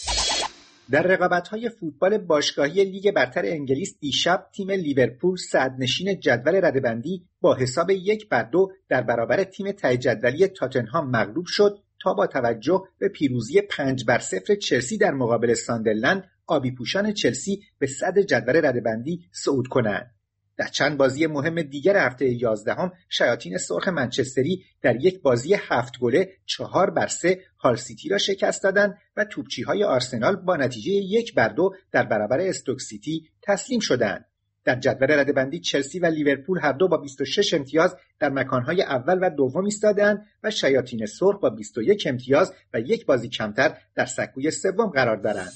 در رقابت‌های فوتبال باشگاهی لیگ برتر انگلیس دیشب تیم لیورپول صدرنشین جدول رده‌بندی با حساب 1-2 در برابر تیم ته جدولی تاتنهام مغلوب شد تا با توجه به پیروزی 5-0 چلسی در مقابل ساندرلند آبی پوشان چلسی به صدر جدول رده‌بندی صعود کنند. در چند بازی مهم دیگر هفته 11 شیاطین سرخ منچستری در یک بازی 7 گله 4-3 هال سیتی را شکست دادند و توپچی‌های آرسنال با نتیجه 1-2 در برابر استوک سیتی تسلیم شدند. در جدول رده‌بندی چلسی و لیورپول هر دو با 26 امتیاز در مکانهای اول و دوم ایستاده‌اند و شیاطین سرخ با 21 امتیاز و یک بازی کمتر در سکوی سوم قرار دارند.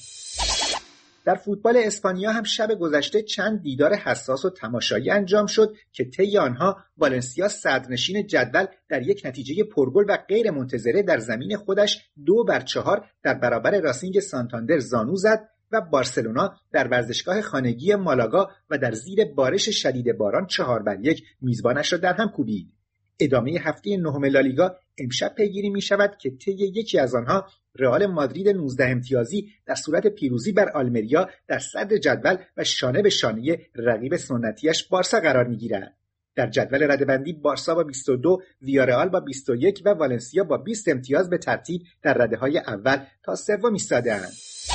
در فوتبال اسپانیا هم شب گذشته چند دیدار حساس و تماشایی انجام شد که طی آنها والنسیا صدرنشین جدول در یک نتیجه پرگل و غیر منتظره در زمین خودش 2-4 در برابر راسینگ سانتاندر زانو زد و بارسلونا در ورزشگاه خانگی مالاگا و در زیر بارش شدید باران 4-1 میزبانش را در هم کوبید. ادامه هفته نهم لالیگا امشب پیگیری می شود که طی یکی از آنها رئال مادرید 19 امتیازی در صورت پیروزی بر آلمریا در صدر جدول و شانه به شانه رقیب سنتیش بارسا قرار می گیرد. در جدول رده‌بندی بارسا با 22، ویارئال با 21 و والنسیا با 20 امتیاز به ترتیب در رده‌های اول تا سوم ایستاده‌اند.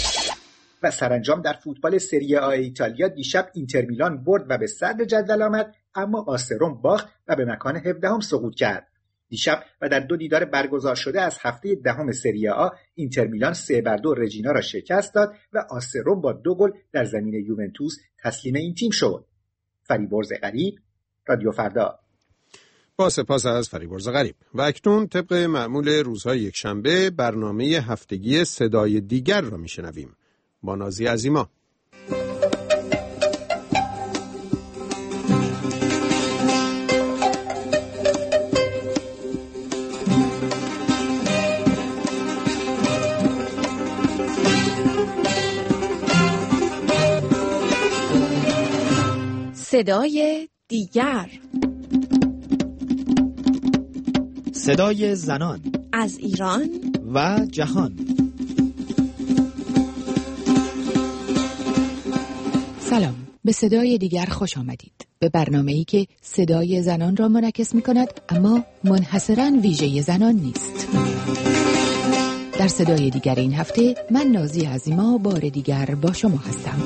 و سرانجام در فوتبال سری آ ایتالیا دیشب اینتر میلان برد و به صدر جدول آمد، اما آسروم باخت و به مکان 17ام سقوط کرد. دیشب و در دو دیدار برگزار شده از هفته 10 سری آ اینتر میلان 3-2 رجینا را شکست داد و آسروم با 2 گل در زمین یوونتوس تسلیم این تیم شد. فریبرز غریب، رادیو فردا. با سپاس از فریبرز غریب. و اکنون طبق معمول روزهای یکشنبه برنامه هفتگی صدای دیگر را میشنویم با نازی عظیما. صدای دیگر، صدای زنان از ایران و جهان. سلام، به صدای دیگر خوش آمدید. به برنامه‌ای که صدای زنان را منعکس می‌کند اما منحصراً ویژه زنان نیست. در صدای دیگر این هفته من نازی عظیما بار دیگر با شما هستم.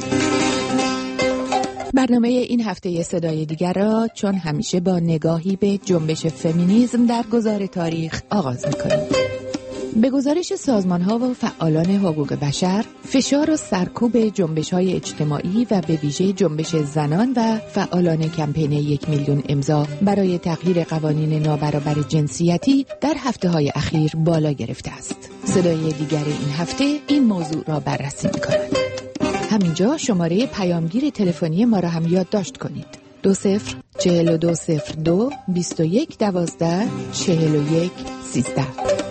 برنامه این هفته صدای دیگر را چون همیشه با نگاهی به جنبش فمینیسم در گذار تاریخ آغاز می‌کنیم. به گزارش سازمان‌ها و فعالان حقوق بشر، فشار و سرکوب جنبش‌های اجتماعی و به ویژه جنبش زنان و فعالان کمپین 1 میلیون امضا برای تغییر قوانین نابرابر جنسیتی در هفته‌های اخیر بالا گرفته است. صدای دیگر این هفته این موضوع را بررسی می‌کند. همینجا شماره پیامگیر تلفنی ما را هم یادداشت کنید. 204202 2112 4113.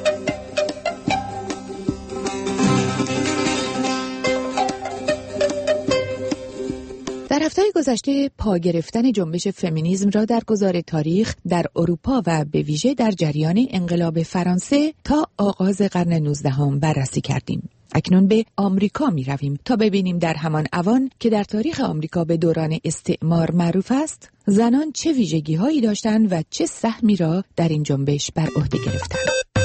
در هفته‌های گذشته پا گرفتن جنبش فمینیسم را در گذار تاریخ در اروپا و به ویژه در جریان انقلاب فرانسه تا آغاز قرن 19 بررسی کردیم. اکنون به آمریکا می رویم تا ببینیم در همان اوان که در تاریخ آمریکا به دوران استعمار معروف است، زنان چه ویژگی هایی داشتند و چه سهمی را در این جنبش بر عهده گرفتند.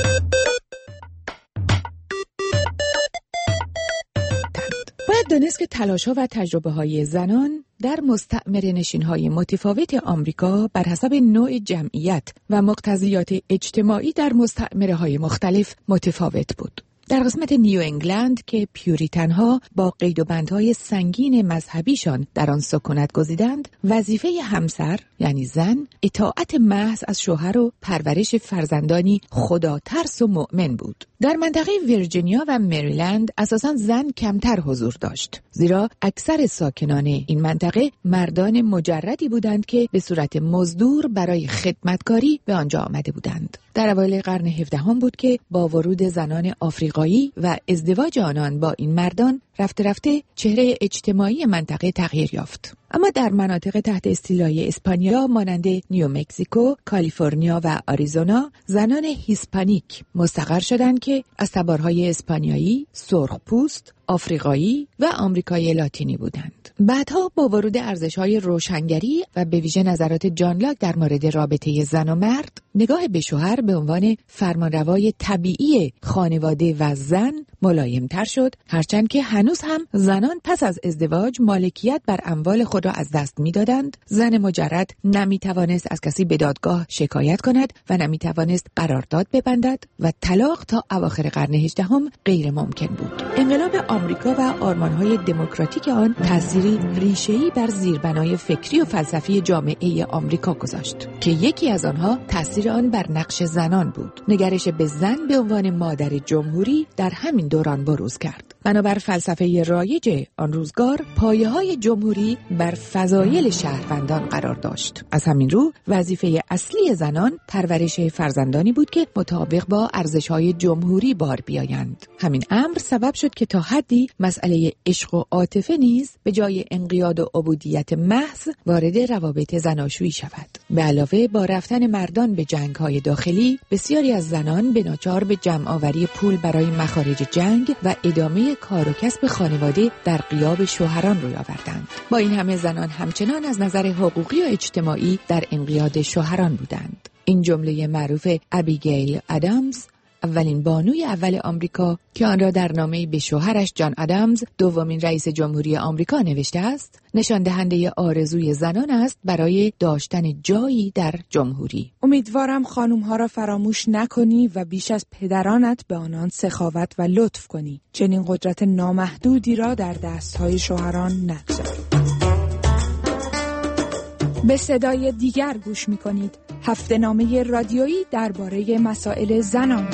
باید دانست که تلاش‌ها و تجربه‌های زنان در مستعمره نشین‌های متفاوت آمریکا بر حسب نوع جمعیت و مقتضیات اجتماعی در مستعمره‌های مختلف متفاوت بود. در قسمت نیو انگلند که پیوریتنها با قید و بندهای سنگین مذهبیشان در آن سکونت گزیدند، وظیفه همسر یعنی زن اطاعت محض از شوهر و پرورش فرزندانی خداترس و مؤمن بود. در منطقه ویرجینیا و مریلند اساساً زن کمتر حضور داشت، زیرا اکثر ساکنان این منطقه مردان مجردی بودند که به صورت مزدور برای خدمتکاری به آنجا آمده بودند. در اوایل قرن 17 بود که با ورود زنان آفریقایی و ازدواج آنان با این مردان رفته رفته چهره اجتماعی منطقه تغییر یافت. اما در مناطق تحت استیلای اسپانیا مانند نیومکزیکو، کالیفرنیا و آریزونا زنان هیسپانیک مستقر شدند که از تبارهای اسپانیایی، سرخپوست، آفریقایی و آمریکای لاتینی بودند. بعدها با ورود ارزش‌های روشنگری و به ویژه نظرات جان لاک در مورد رابطه زن و مرد، نگاه به شوهر به عنوان فرمانروای طبیعی خانواده و زن ملایم‌تر شد، هرچند که هنوز هم زنان پس از ازدواج مالکیت بر اموال خود را از دست می‌دادند. زن مجرد نمی‌توانست از کسی به دادگاه شکایت کند و نمی‌توانست قرارداد ببندد و طلاق تا اواخر قرن 18 غیر ممکن بود. انقلاب آمریکا و آرمان‌های دموکراتیک آن تأثیری ریشه‌ای بر زیربنای فکری و فلسفی جامعه آمریکا گذاشت که یکی از آنها تأثیر آن بر نقش زنان بود. نگرش به زن به عنوان مادر جمهوری در همین دوران بروز کرد. بنابر فلسفه رایج آن روزگار، پایه‌های جمهوری بر فضایل شهروندان قرار داشت. از همین رو وظیفه اصلی زنان پرورش فرزندانی بود که مطابق با ارزش‌های جمهوری بار بیایند. همین امر سبب شد که تا حدی مسئله عشق و عاطفه نیز به جای انقیاد و عبودیت محض وارد روابط زناشویی شود. به علاوه با رفتن مردان به جنگ‌های داخلی، بسیاری از زنان به ناچار به جمع‌آوری پول برای مخارج جنگ و ادامه کار و کسب خانواده در غیاب شوهران روی آوردند. با این همه زنان همچنان از نظر حقوقی و اجتماعی در انقیاد شوهران بودند. این جمله معروف ابیگیل آدامز، اولین بانوی اول آمریکا که آن را در نامه‌ای به شوهرش جان آدامز، دومین رئیس جمهوری آمریکا نوشته است، نشان دهنده آرزوی زنان است برای داشتن جایی در جمهوری. امیدوارم خانم‌ها را فراموش نکنی و بیش از پدرانت به آنان سخاوت و لطف کنی. چنین قدرت نامحدودی را در دست‌های شوهران نگذاری. به صدای دیگر گوش می‌کنید. هفته‌نامه رادیویی درباره مسائل زنان.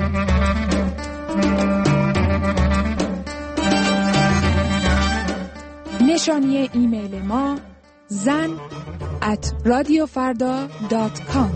نشانی ایمیل ما zan@radiofarda.com.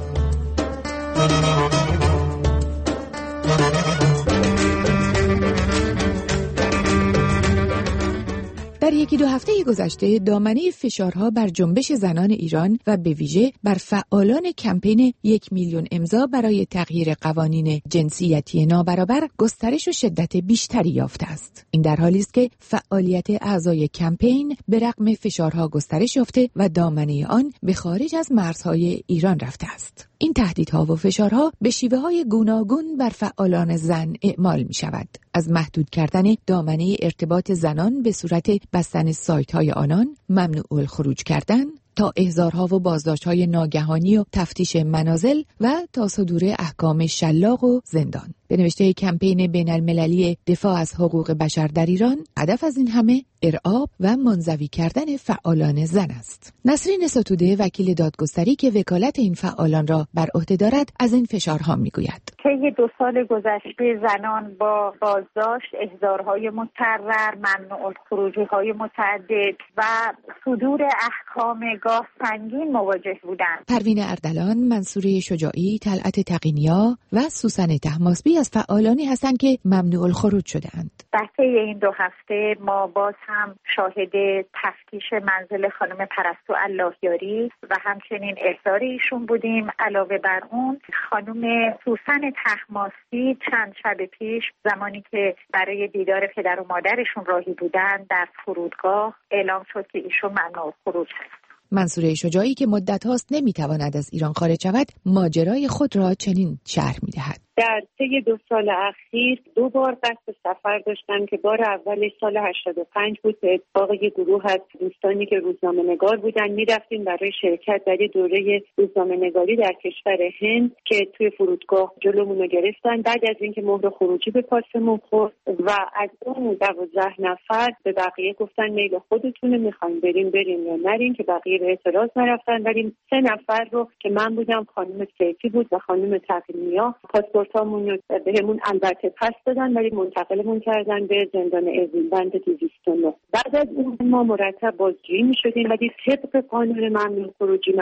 در یکی دو هفته گذشته دامنه فشارها بر جنبش زنان ایران و به ویژه بر فعالان کمپین 1 میلیون امضا برای تغییر قوانین جنسیتی نابرابر گسترش و شدت بیشتری یافته است. این در حالی است که فعالیت اعضای کمپین به رغم فشارها گسترش یافته و دامنه آن به خارج از مرزهای ایران رفته است. این تهدیدها و فشارها به شیوه‌های گوناگون بر فعالان زن اعمال می شود. از محدود کردن دامنه ارتباط زنان به صورت بستن سایت‌های آنان، ممنوع الخروج کردن، تا احضارها و بازداشت‌های ناگهانی و تفتیش منازل و تا صدور احکام شلاق و زندان. به نوشته کمپین بین‌المللی دفاع از حقوق بشر در ایران، هدف از این همه ارعاب و منزوی کردن فعالان زن است. نسرین ستوده وکیل دادگستری که وکالت این فعالان را بر عهده دارد از این فشارها میگوید. طی 2 سال گذشته زنان با بازداشت، احضارهای مکرر، ممنوع الخروجی‌های متعدد و صدور احکام گاه سنگین مواجه بودند. پروین اردلان، منصوره شجاعی، طلعت تقی‌نیا و سوسن طهماسبی از فعالانی هستند که ممنوع الخروج شده‌اند. در طی این 2 هفته ما باز هم شاهد تفتیش منزل خانم پرستو اللهیاری و همچنین احضار ایشون بودیم. علاوه بر اون خانم سوسن طهماسبی چند شب پیش زمانی که برای دیدار پدر و مادرشون راهی بودن در فرودگاه اعلام شد که ایشون ممنوع خروج هست. منصوره شجاعی که مدت هاست نمیتواند از ایران خارج شود، ماجرای خود را چنین شرح میدهد. در طی 2 سال اخیر 2 بار قصد سفر داشتم که بار اولش سال 85 بود به اتفاق یک گروه از دوستانی که روزنامه‌نگار بودن می‌رفتیم برای شرکت در یک دوره روزنامه‌نگاری در کشور هند که توی فرودگاه جلومون رو گرفتن. بعد از اینکه مهر خروجی به پاسمون خورد و از اون 12 نفر به بقیه گفتن میل خودتونه، می‌خوایم بریم یا نریم، که بقیه به اعتراض نرفتن. ولی 3 نفر رو که من بودم، خانم سیفی بود و خانم تقی‌نیا، پاسپورتامون رو بهمون البته پس دادن ولی منتقلمون کردن به زندان اوینبند 209. بعد از اون ما مرتب بازجویی می‌شدیم ولی طبق قانون ممنوع خروجی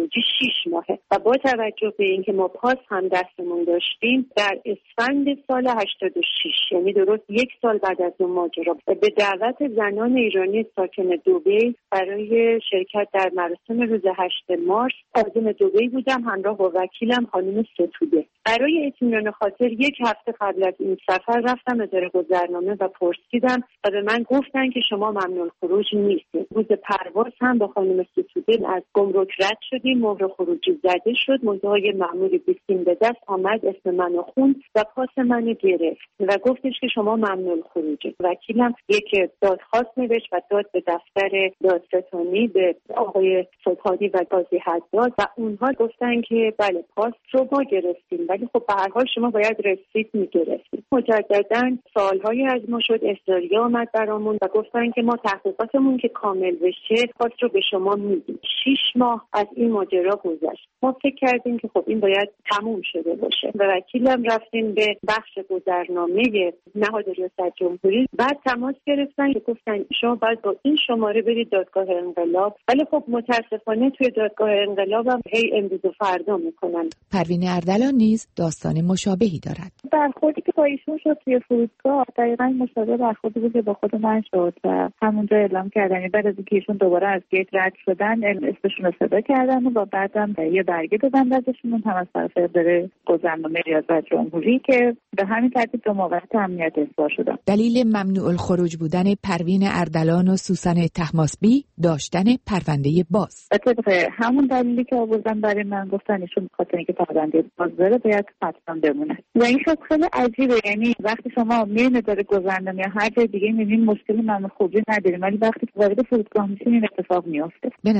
6 ماهه و با توجه به اینکه ما پاس هم دستمون داشتیم، در اسفند سال 86 یعنی درست 1 سال بعد از اون ماجرا به دعوت زنان ایرانی ساکن دبی برای شرکت در مراسم روز 8 مارس عازم دبی بودم همراه با وکیلم خانم ستوده. برای اطمینان خاطر 1 هفته قبل از این سفر رفتم اداره گذرنامه و پرسیدم و به من گفتن که شما ممنوع خروج نیستید. روز پرواز هم با خانم ستوده از گمرک رد شدیم، مهر خروجی زده شد، منتهای مأمور بیستیم به دست آمد، اسم منو خوند و پاس منو گرفت و گفتش که شما ممنوع خروجید. وکیلم یک دادخواست نوشت و داد به دفتر دادستانی به آقای سبحانی و قاضی حداد و اونها گفتن که بله پاس رو ما گرفتیم ولی خب به هر حال شما باید رسید میگرفتید. مجددا سالهای از ما شد، احضاریه آمد برامون و گفتن که ما تحقیقاتمون که کامل بشه پاس رو به شما میدیم. 6 ماه از این ماجرا گذشت. ما فکر کردیم که خب این باید تموم شده باشه و وکیلم رفتیم به بخش گذرنامه نهاد ریاست جمهوری. بعد تماس گرفتن که گفتن شما باید با این شماره برید دادگاه انقلاب، ولی خب متاسفانه توی دادگاه انقلاب هم هی امروز و فردا میکنن. پروین اردلان نیز داستان مشابهی دارد. برخوردی که با ایشون شد توی فرودگاه دقیقاً مشابه برخوردی بود که با خود من شد و همونجا اعلام کردن بعد از اینکه ایشون دوباره از گیت رد شدن اسمشون رو صدا کردن و بعدم یه برگه دادن ازشون هم از طرف اداره گذرنامه ریاست جمهوری که به همین ترتیب دو موقت امنیت احضار شدن. دلیل ممنوع الخروج بودن پروین اردلان و سوسن طهماسبی داشتن پرونده باز. طبق همون دلیلی که آوردن برای من گفتن ایشون بخاطر اینکه پرونده باز داره باید حتما بمونه. و این شد خیلی عجیبه، یعنی وقتی شما میرین اداره گذرنامه یا هر جای دیگه میبینین مشکل ممنوع خروجی نداریم ولی وقتی وارد فرودگاه میشین این اتفاق میفته. به نظر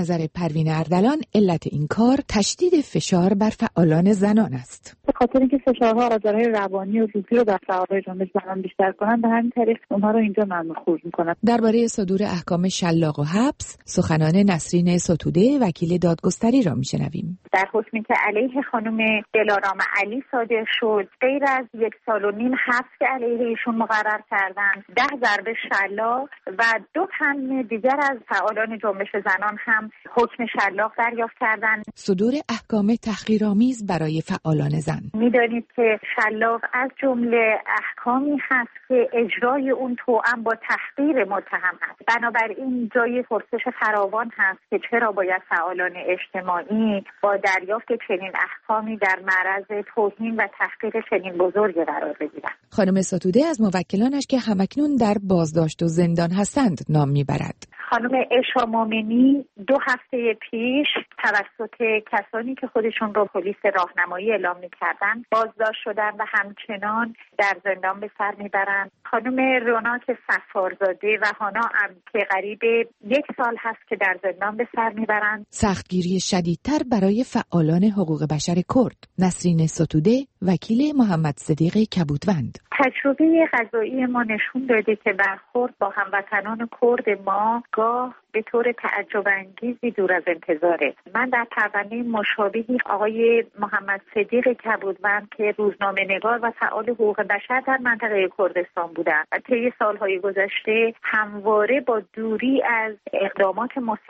پروین اردلان علت این کار تشدید فشار بر فعالان زنان است. به خاطر اینکه فشارها آزارهای روانی و روحی رو در فعالای جنبش زنان بیشتر کنن، به همین طریق اونها رو اینجا ممنوع میکنن. درباره صدور احکام شلاق و حبس سخنان نسرین ستوده وکیل دادگستری را میشنویم. در حکمی که علیه خانم دلارام علی صادر شد، غیر از 1.5 سال حبس که علیه ایشون مقرر کردند، 10 ضربه شلاق و 2 تن دیگر از فعالان جنبش زنان هم حکم شلاق دریافت کردند. صدور احکام تحقیرآمیز برای فعالان زن. میدانید که شلاق از جمله احکامی هست که اجرای اون توأم با تحقیر متهم است. بنابراین جای پرسش فراوان هست که چرا باید فعالان اجتماعی با دریافت چنین احکامی در معرض توهین و تحقیر چنین بزرگی قرار بگیرند. خانم ستوده از موکلانش که همکنون در بازداشت و زندان هستند نام میبرد. خانم عشا مومنی 2 هفته پیش توسط کسانی که خودشون رو پلیس راهنمایی اعلام می‌کردن بازداشت شدن و همچنان در زندان به سر میبرند. خانم روناک صفارزاده و هانا که قریب 1 سال هست که در زندان به سر میبرند. سختگیری شدیدتر برای فعالان حقوق بشر کرد. نسرین ستوده وکیل محمد صدیق کبودوند. تجربه قضایی ما نشون داده که برخورد با هموطنان کرد ما گاه به طور تعجب انگیزی دور از انتظاره. من در پرونده مشابهی آقای محمد صدیق کبودوند که روزنامه‌نگار و فعال حقوق بشر در منطقه کردستان بودند و طی سالهای گذشته همواره با دوری از اقدامات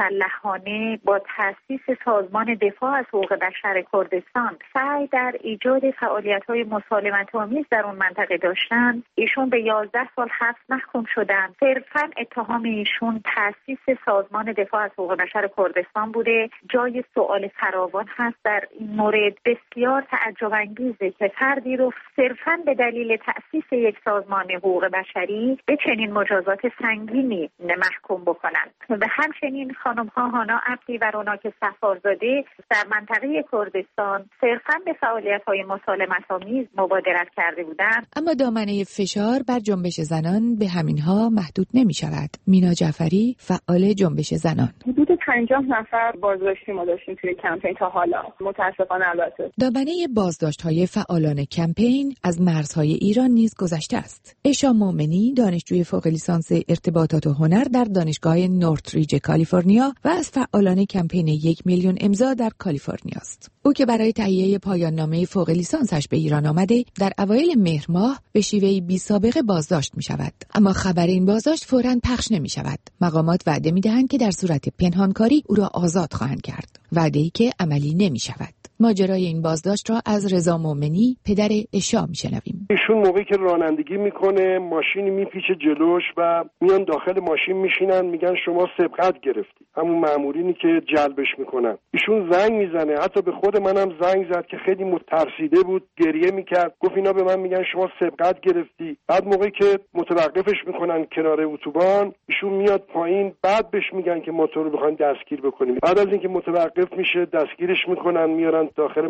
مسلحانه با تأسیس سازمان دفاع از حقوق بشر کردستان سعی در ایجاد فعالیت‌های مسالمت‌آمیز در اون منطقه داشتند، ایشون به 11 سال حبس محکوم شدند. صرفاً اتهام ایشون تأسیس سازمان دفاع از حقوق بشر کردستان بوده. جای سوال فراوان هست در این مورد. بسیار تعجب انگیزه که فردی رو صرفاً به دلیل تأسیس یک سازمان حقوق بشری به چنین مجازات سنگینی محکوم بکنند. و همچنین خانم‌ها هانا عبدی و روناک صفارزاده در منطقه کردستان صرفاً به فعالیت‌های مسالمت‌آمیز مبادرت کرده بودند. اما دامنه فشار بر جنبش زنان به همینها محدود نمی‌شود. مینا جعفری فعال جنبش زنان. حدود 50 نفر بازداشتی ما داشتیم توی کمپین تا حالا. متأسفانه البته دامنه بازداشت‌های فعالان کمپین از مرزهای ایران نیز گذشته است. عشا مومنی دانشجوی فوق لیسانس ارتباطات و هنر در دانشگاه نورتریج کالیفرنیا و از فعالان کمپین 1 میلیون امضا در کالیفرنیا است. او که برای تهیه پایان نامه فوق لیسانسش به ایران آمده در اوایل مهر ماه به شیوهی بی سابقه بازداشت می شود. اما خبر این بازداشت فوراً پخش نمی شود. مقامات وعده می دهند که در صورت پنهانکاری او را آزاد خواهند کرد. وعده‌ای که عملی نمی شود. ماجرای این بازداشت را از رضا مومنی پدر عشا میشنویم. ایشون موقعی که رانندگی میکنه ماشینی میپیچه جلوش و میان داخل ماشین میشینن، میگن شما سبقت گرفتی، همون مامورینی که جلبش میکنن. ایشون زنگ میزنه، حتی به خود منم زنگ زد که خیلی مترسیده بود، گریه میکرد، گفت اینا به من میگن شما سبقت گرفتی. بعد موقعی که متوقفش میکنن کنار اتوبان ایشون میاد پایین، بعد بهش میگن که ما تو رو بخوایم دستگیر بکنیم. بعد از اینکه متوقف میشه دستگیرش میکنن، میارن داخل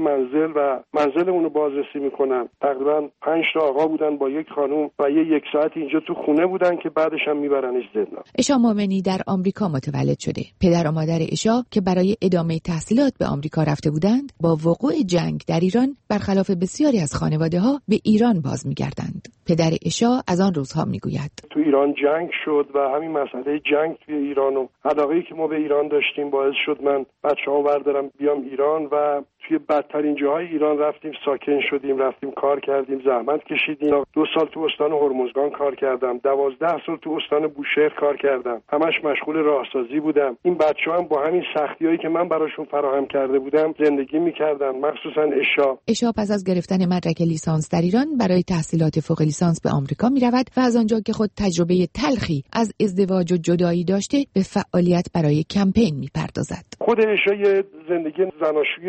منزل اونو بازرسی میکنن. تقریبا 5 تا آقا بودن با یک خانم و 1 ساعت اینجا تو خونه بودن که بعدش هم میبرنش زندان. عشا مومنی در آمریکا متولد شده. پدر و مادر عشا که برای ادامه تحصیلات به آمریکا رفته بودند، با وقوع جنگ در ایران برخلاف بسیاری از خانواده‌ها به ایران باز میگردند. پدر عشا از آن روزها میگوید: تو ایران جنگ شد و همین مسئله جنگ توی ایران و علاقه‌ای که ما به ایران داشتیم باعث شد من بچه‌ها بردارم بیام ایران و توی بدترین جاهای ایران رفتیم ساکن شدیم، رفتیم کار کردیم، زحمت کشیدیم. 2 سال تو استان هرمزگان کار کردم، 12 سال تو استان بوشهر کار کردم، همش مشغول راهسازی بودم. این بچه‌ها هم با همین سختی‌هایی که من براشون فراهم کرده بودم زندگی می‌کردن، مخصوصا عشا پس از گرفتن مدرک لیسانس در ایران برای تحصیلات فوق لیسانس به آمریکا می‌رود و از آنجا که خود تجربه تلخی از ازدواج و جدایی داشته به فعالیت برای کمپین می‌پردازد. خود عشا یه زندگی زناشویی نامحرم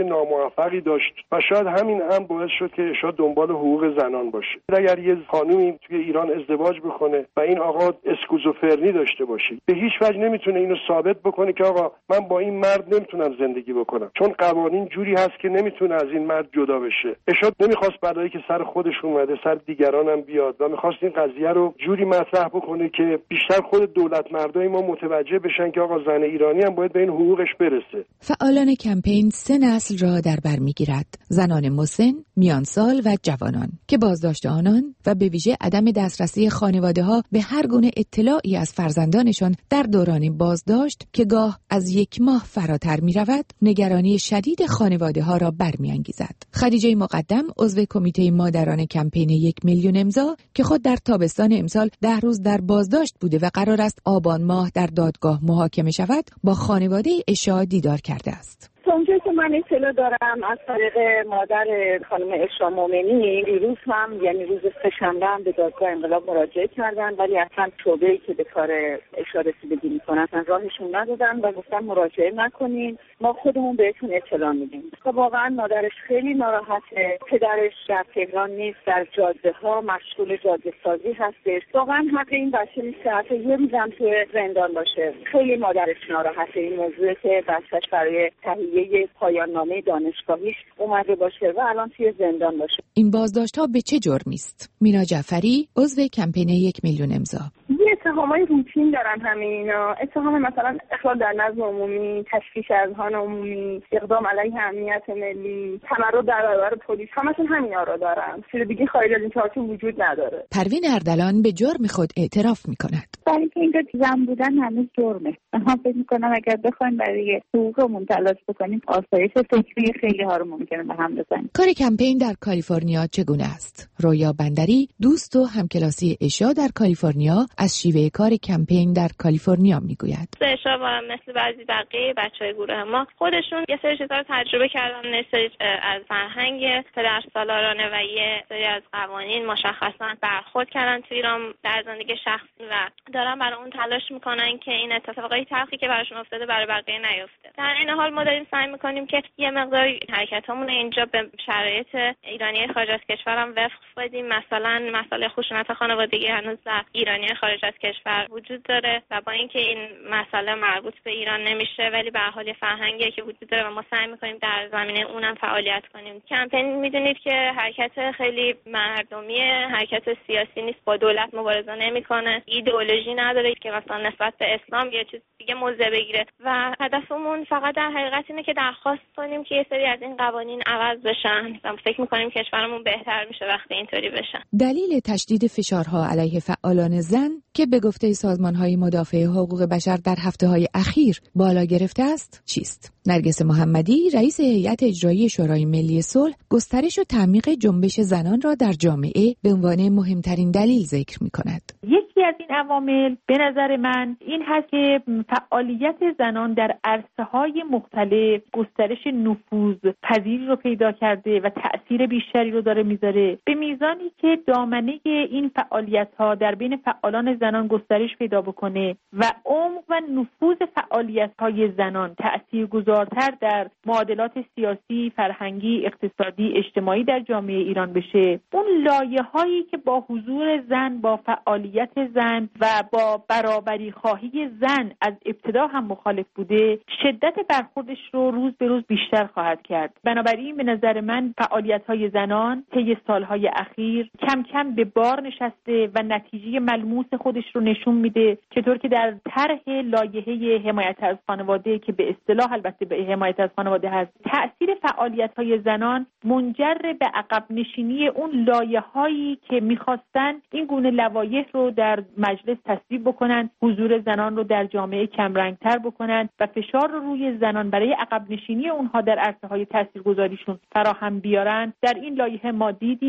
موفقی داشت و شاید همین هم باعث شد که ارشاد دنبال حقوق زنان باشه. اگر یه خانومی توی ایران ازدواج بکنه و این آقا اسکوزوفرنی داشته باشه، به هیچ وجه نمیتونه اینو ثابت بکنه که آقا من با این مرد نمیتونم زندگی بکنم، چون قوانین جوری هست که نمیتونه از این مرد جدا بشه. ارشاد نمیخواست بلایی که سر خودش اومده سر دیگران هم بیاد و میخواست این قضیه رو جوری مطرح بکنه که بیشتر خود دولت مردای ما متوجه بشن که آقا زن ایرانی هم باید به این حقوقش برسه. فعالان کمپین 3 نسل را در بر میگیرد: زنان مسن، میانسال و جوانان، که بازداشت آنان و به ویژه عدم دسترسی خانواده‌ها به هر گونه اطلاعی از فرزندانشان در دوران بازداشت که گاه از 1 ماه فراتر می‌رود، نگرانی شدید خانواده‌ها را برمی‌انگیزد. خدیجه مقدم عضو کمیته مادران کمپین 1 میلیون امضا که خود در تابستان امسال 10 روز در بازداشت بوده و قرار است آبان ماه در دادگاه محاکمه شود، با خانواده اشا دیدار کرده است. اونجایی که من اطلاع دارم از طریق مادر خانم اشا مومنی، دیروز هم یعنی روز سه‌شنبه هم به دادگاه انقلاب مراجعه کردن، ولی اصلا شعبه‌ای که به کار اشا رسیدگی می‌کنن اصلا راهشون ندادن و گفتن مراجعه نکنین، ما خودمون بهتون اطلاع میدیم. واقعا مادرش خیلی ناراحته، پدرش در تهران نیست، در جاده‌ها مشغول جاده‌سازی هستش. واقعا حق این بچه نیست که حتی یه روزم توی زندان باشه. خیلی مادرش ناراحته این موضوع که بچه‌ش برای یه پایان نامه دانشگاهیش اومده باشه و الان توی زندان باشه. این بازداشت‌ها به چه جرمی است؟ مینا جعفری عضو کمپین 1 میلیون امضا: یه اتهامای روتین دارن همه اینا، اتهام مثلا اخلال در نظم عمومی، تشویش اذهان عمومی، اقدام علیه امنیت ملی، تمرد در برابر پلیس، همشون همینا رو دارن. چیز دیگه خارج از این چارچوب وجود نداره. پروین اردلان به جرم خود اعتراف می‌کند. برای اینکه زن بودن هنوز جرمه. من فکر می‌کنم اگر بخوایم برای حقوقمون تلاش بکنیم، آسایش فکری خیلی ها رو ممکنه به هم بزنیم. کار کمپین در کالیفرنیا چگونه است؟ رویا بندری، دوست و همکلاسی اشا در کالیفرنیا، از شیوه کار کمپین در کالیفرنیا میگوید. اشا مثل بعضی بقیه بچهای گروه ما خودشون یه سری چیزا رو تجربه کردن، مثل از فرهنگ پدرسالارانه و یه سری از قوانین مشخصا برخورد کردن تو ایران در زندگی شخصی و دارن برای اون تلاش میکنن که این اتفاقای تلخی که براشون افتاده برای بقیه نیفته. در این حال ما داریم سعی میکنیم که یه مقدار حرکتامون اینجا به شرایط ایرانی خارج از کشور هم وفق بدیم. مثلا مسئله خشونت خانوادگی هنوز در ایرانی خارج از کشور وجود داره و با اینکه این مسئله مربوط به ایران نمیشه، ولی به هر حال فرهنگی که وجود داره و ما سعی میکنیم در زمینه اونم فعالیت کنیم. کمپین میدونید که حرکت خیلی مردمیه، حرکت سیاسی نیست، با دولت مبارزه نمیکنه، ایدئولوژی نداره که مثلا نسبت به اسلام یا چیز دیگه موضع بگیره و هدفمون فقط در حقیقت اینه که درخواست کنیم که یه سری از این قوانین عوض بشن و فکر میکنیم کشورمون بهتر میشه وقتی اینطوری بشن. دلیل تشدید فشارها علیه فعالان زن که به گفته سازمان‌های مدافع حقوق بشر در هفته‌های اخیر بالا گرفته است چیست؟ نرگس محمدی، رئیس هیئت اجرایی شورای ملی صلح، گسترش و تعمیق جنبش زنان را در جامعه به عنوان مهمترین دلیل ذکر می‌کند. یکی از این عوامل به نظر من این هست که فعالیت زنان در عرصه‌های مختلف گسترش نفوذ پذیری رو پیدا کرده و تأثیر بیشتری رو داره میذاره، به میزانی که دامنه این فعالیت‌ها در بین فعالان زنان گسترش پیدا بکنه و عمق و نفوذ فعالیت‌های زنان تأثیرگذارتر در معادلات سیاسی، فرهنگی، اقتصادی، اجتماعی در جامعه ایران بشه، اون لایه‌هایی که با حضور زن، با فعالیت زن و با برابری خواهی زن از ابتدا هم مخالف بوده، شدت برخوردش رو روز به روز بیشتر خواهد کرد. بنابراین به نظر من فعالیت‌های زنان طی سال‌های اخیر کم کم به بار نشسته و نتیجه ملموس خودش رو نشون میده، چطور که در طرح لایحه حمایت از خانواده که به اصطلاح البته به حمایت از خانواده هست، تأثیر فعالیت‌های زنان منجر به عقب نشینی اون لایه‌هایی که می‌خواستن این گونه لوایح رو در مجلس تصویب بکنن، حضور زنان رو در جامعه کمرنگ‌تر بکنن و فشار رو روی زنان برای عقب نشینی اونها در عرصه‌های تاثیرگذاریشون فراهم بیارن. در این لایحه ما دیدیم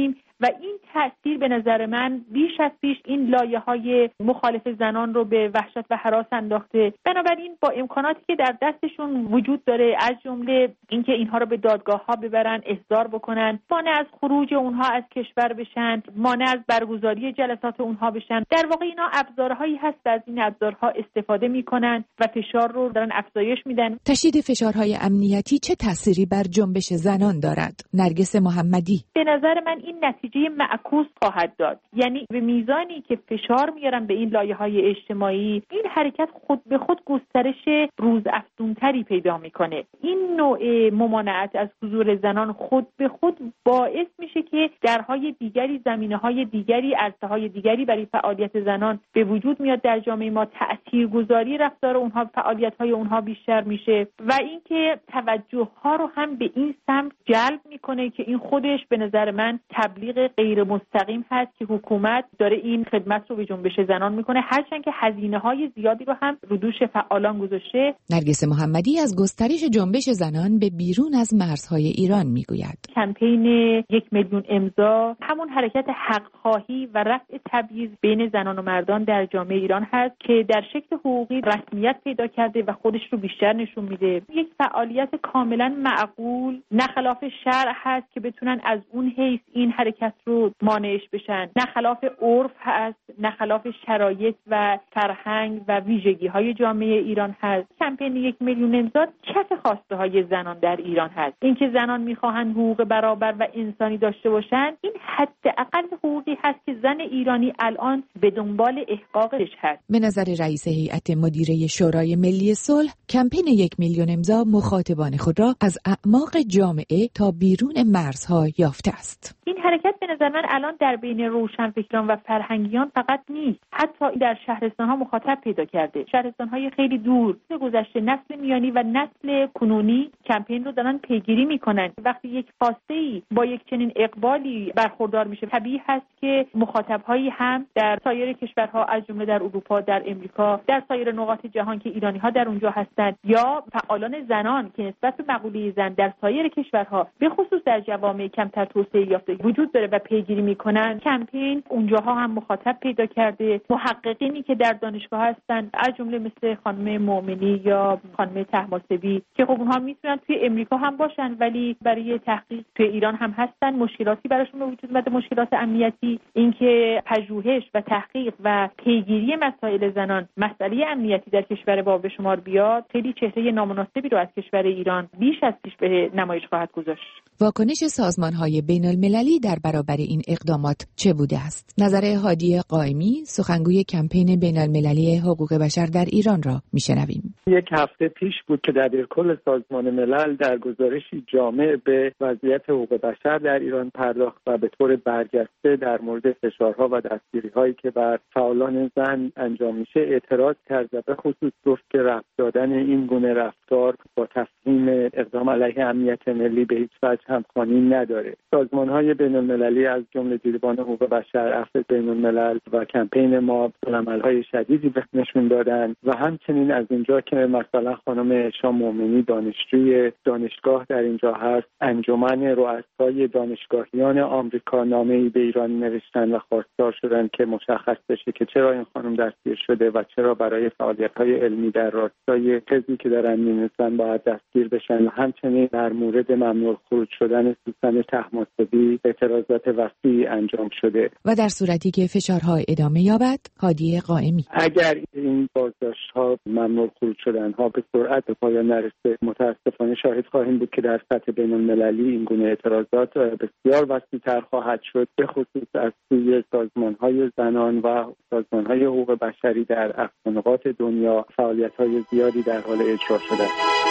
و این تأثیر به نظر من بیش از پیش این لایه‌های مخالف زنان رو به وحشت و هراس انداخته. بنابراین با امکاناتی که در دستشون وجود داره، از جمله اینکه اینها رو به دادگاه‌ها ببرن، احضار بکنن، مانع از خروج اونها از کشور بشن، مانع از برگزاری جلسات اونها بشن، در واقع اینا ابزارهایی هست و از این ابزارها استفاده میکنن و فشار رو دارن افزایش میدن. تشدید فشارهای امنیتی چه تأثیری بر جنبش زنان دارد؟ نرگس محمدی: به نظر من این نتیجه معکوس خواهد داد. یعنی به میزانی که فشار میارن به این لایه‌های اجتماعی، این حرکت خود به خود گسترش روزافزونتری پیدا میکنه. این نوع ممانعت از حضور زنان خود به خود باعث میشه که درهای دیگری، زمینه‌های دیگری، عرصه‌های دیگری برای فعالیت زنان به وجود میاد در جامعه ما. تأثیرگذاری رفتار اونها، فعالیت‌های اونها بیشتر میشه و اینکه توجه‌ها رو هم به این سمت جلب میکنه که این خودش به نظر من تبلیغ غیر مستقیم هست که حکومت داره این خدمت رو به جنبش زنان میکنه، هرچند که هزینه‌های زیادی رو هم رو دوش فعالان گذاشته. نرگس محمدی از گسترش جنبش زنان به بیرون از مرزهای ایران میگوید. کمپین 1 میلیون امضا همون حرکت حق خواهی و رفع تبعیض بین زنان و مردان در جامعه ایران هست که در شکل حقوقی رسمیت پیدا کرده و خودش رو بیشتر نشون میده. یک فعالیت کاملا معقول، نه خلاف شرع هست که بتونن از اون حیث این حرکت رو مانعش بشن، نه خلاف عرف هست، نه خلاف شرایط و فرهنگ و ویژگی‌های جامعه ایران هست. کمپین 1 میلیون امضا کف خواسته های زنان در ایران هست. اینکه زنان میخواهن حقوق برابر و انسانی داشته باشن، این حداقل حقوقی هست که زن ایرانی الان به دنبال احقاقش هست. به نظر رئیس هیئت مدیره شورای ملی صلح، کمپین 1 میلیون امضا مخاطبان خود را از اعماق جامعه تا بیرون مرزها یافته است. این حرکت به نظر من الان در بین روشنفکران و فرهنگیان فقط نیست، حتی در شهرستان‌ها مخاطب پیدا کرده. شهرستان‌های خیلی دور گذشته، نسل میانی و نسل کنونی کمپین رو دارن پیگیری میکنن. وقتی یک خواسته‌ای با یک چنین اقبالی برخوردار میشه، طبیعی هست که مخاطب‌هایی هم در سایر کشورها از جمله در اروپا، در امریکا، در سایر نقاط جهان که ایرانی‌ها در اونجا هستند، یا فعالان زنان که نسبت به مقوله زن در سایر کشورها به خصوص در جوامع کمتر توسعه یافته وجود داره و پیگیری میکنن، کمپین اونجاها هم مخاطب پیدا کرده. محققینی که در دانشگاه هستن از جمله مثل خانم مومنی یا خانم طهماسبی که خب اونها میتونن توی امریکا هم باشن ولی برای تحقیق توی ایران هم هستن، مشکلاتی براشون به وجود اومده، مشکلات امنیتی، اینکه پژوهش و تحقیق و پیگیری مسائل زنان مسئله امنیتی در کشور با به شمار بیاد، خیلی چهره نامناسبی رو از کشور ایران بیش از پیش به نمایش خواهد گذاشت. واکنش سازمان‌های بین‌المللی در برابر این اقدامات چه بوده است؟ نظر هادی قائمی، سخنگوی کمپین بین‌المللی حقوق بشر در ایران را میشنویم. 1 هفته پیش بود که دبیرکل سازمان ملل در گزارشی جامع به وضعیت حقوق بشر در ایران پرداخت و به طور برجسته در مورد فشارها و دستگیری‌هایی که بر فعالان زن انجام میشه اعتراض کرد و به خصوص گفت که رفع دادن این گونه رفتار با تفهیم اقدام علیه امنیت ملی به هیچ وجه همخوانی نداره. سازمان‌های بین‌المللی از جمله دیدبان حقوق بشر، عفو بین‌الملل و کمپین ما عمل‌های شدیدی نشون دادن و همچنین از اونجا که مثلا خانم شام مومنی دانشجوی دانشگاه در اینجا هست، انجمن رؤسای دانشگاهیان آمریکا نامه‌ای به ایران نوشتن و خواستار شدن که مشخص بشه که چرا این خانم دستگیر شده و چرا برای فعالیت‌های علمی در راستای تزی که دارن می‌نویسن باید دستگیر بشن. و همچنین در مورد ممنوع خروج شدن سوسن طهماسبی اعتراضات وسیعی انجام شده. و در صورتی که فشارها ادامه یابد، هادی قائمی: اگر این بازداشت‌ها، ممنوع خروج شدن‌ها به سرعت به پایان نرسه، متأسفانه شاهد خواهیم بود که در سطح بین‌المللی این گونه اعتراضات بسیار وسیع‌تر خواهد شد، به خصوص از سوی سازمان‌های زنان و سازمان‌های حقوق بشری در اقصانقاط دنیا. فعالیت‌های زیادی در حال اجرا شده است.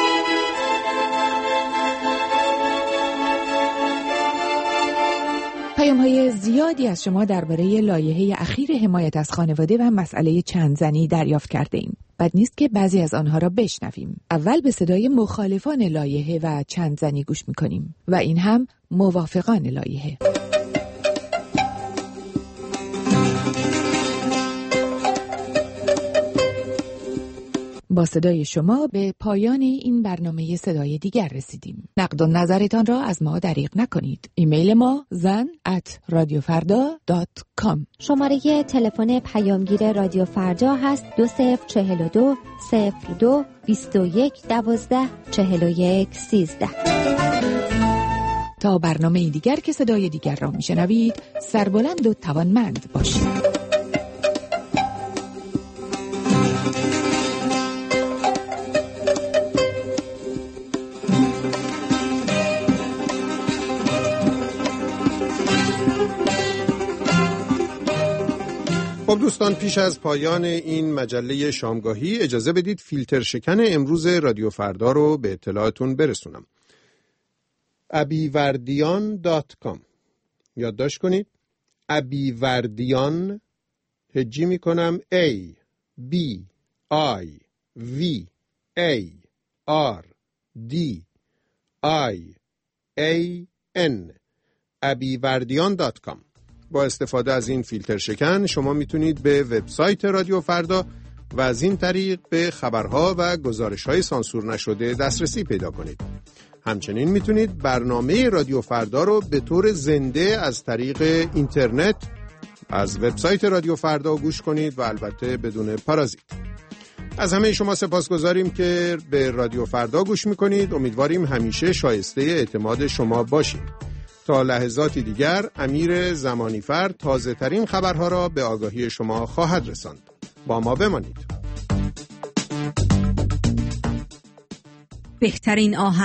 پیام‌های زیادی از شما درباره لایحه اخیر حمایت از خانواده و مسئله چند زنی دریافت کرده ایم. بد نیست که بعضی از آنها را بشنویم. اول به صدای مخالفان لایحه و چند زنی گوش می‌کنیم و این هم موافقان لایحه. با صدای شما به پایان این برنامه صدای دیگر رسیدیم. نقد و نظرتان را از ما دریغ نکنید. ایمیل ما zan@radiofarda.com. شماره تلفن پیامگیر رادیو فردا هست 2042 02 21 12 41 13. تا برنامه دیگر که صدای دیگر را میشنوید، سربلند و توانمند باشید. خب دوستان، پیش از پایان این مجله شامگاهی اجازه بدید فیلتر شکن امروز رادیو فردا رو به اطلاعتون برسونم. abivardiyan.com یادداشت کنید. abivardiyan هجی میکنم A B I V A R D I A N abivardiyan.com. با استفاده از این فیلتر شکن شما میتونید به وبسایت رادیو فردا و از این طریق به خبرها و گزارش‌های سانسور نشده دسترسی پیدا کنید. همچنین میتونید برنامه رادیو فردا رو به طور زنده از طریق اینترنت از وبسایت رادیو فردا گوش کنید و البته بدون پارازیت. از همه شما سپاسگزاریم که به رادیو فردا گوش میکنید. امیدواریم همیشه شایسته اعتماد شما باشیم. تا لحظاتی دیگر امیر زمانیفر تازه ترین خبرها را به آگاهی شما خواهد رساند. با ما بمانید. بهترین آهنگ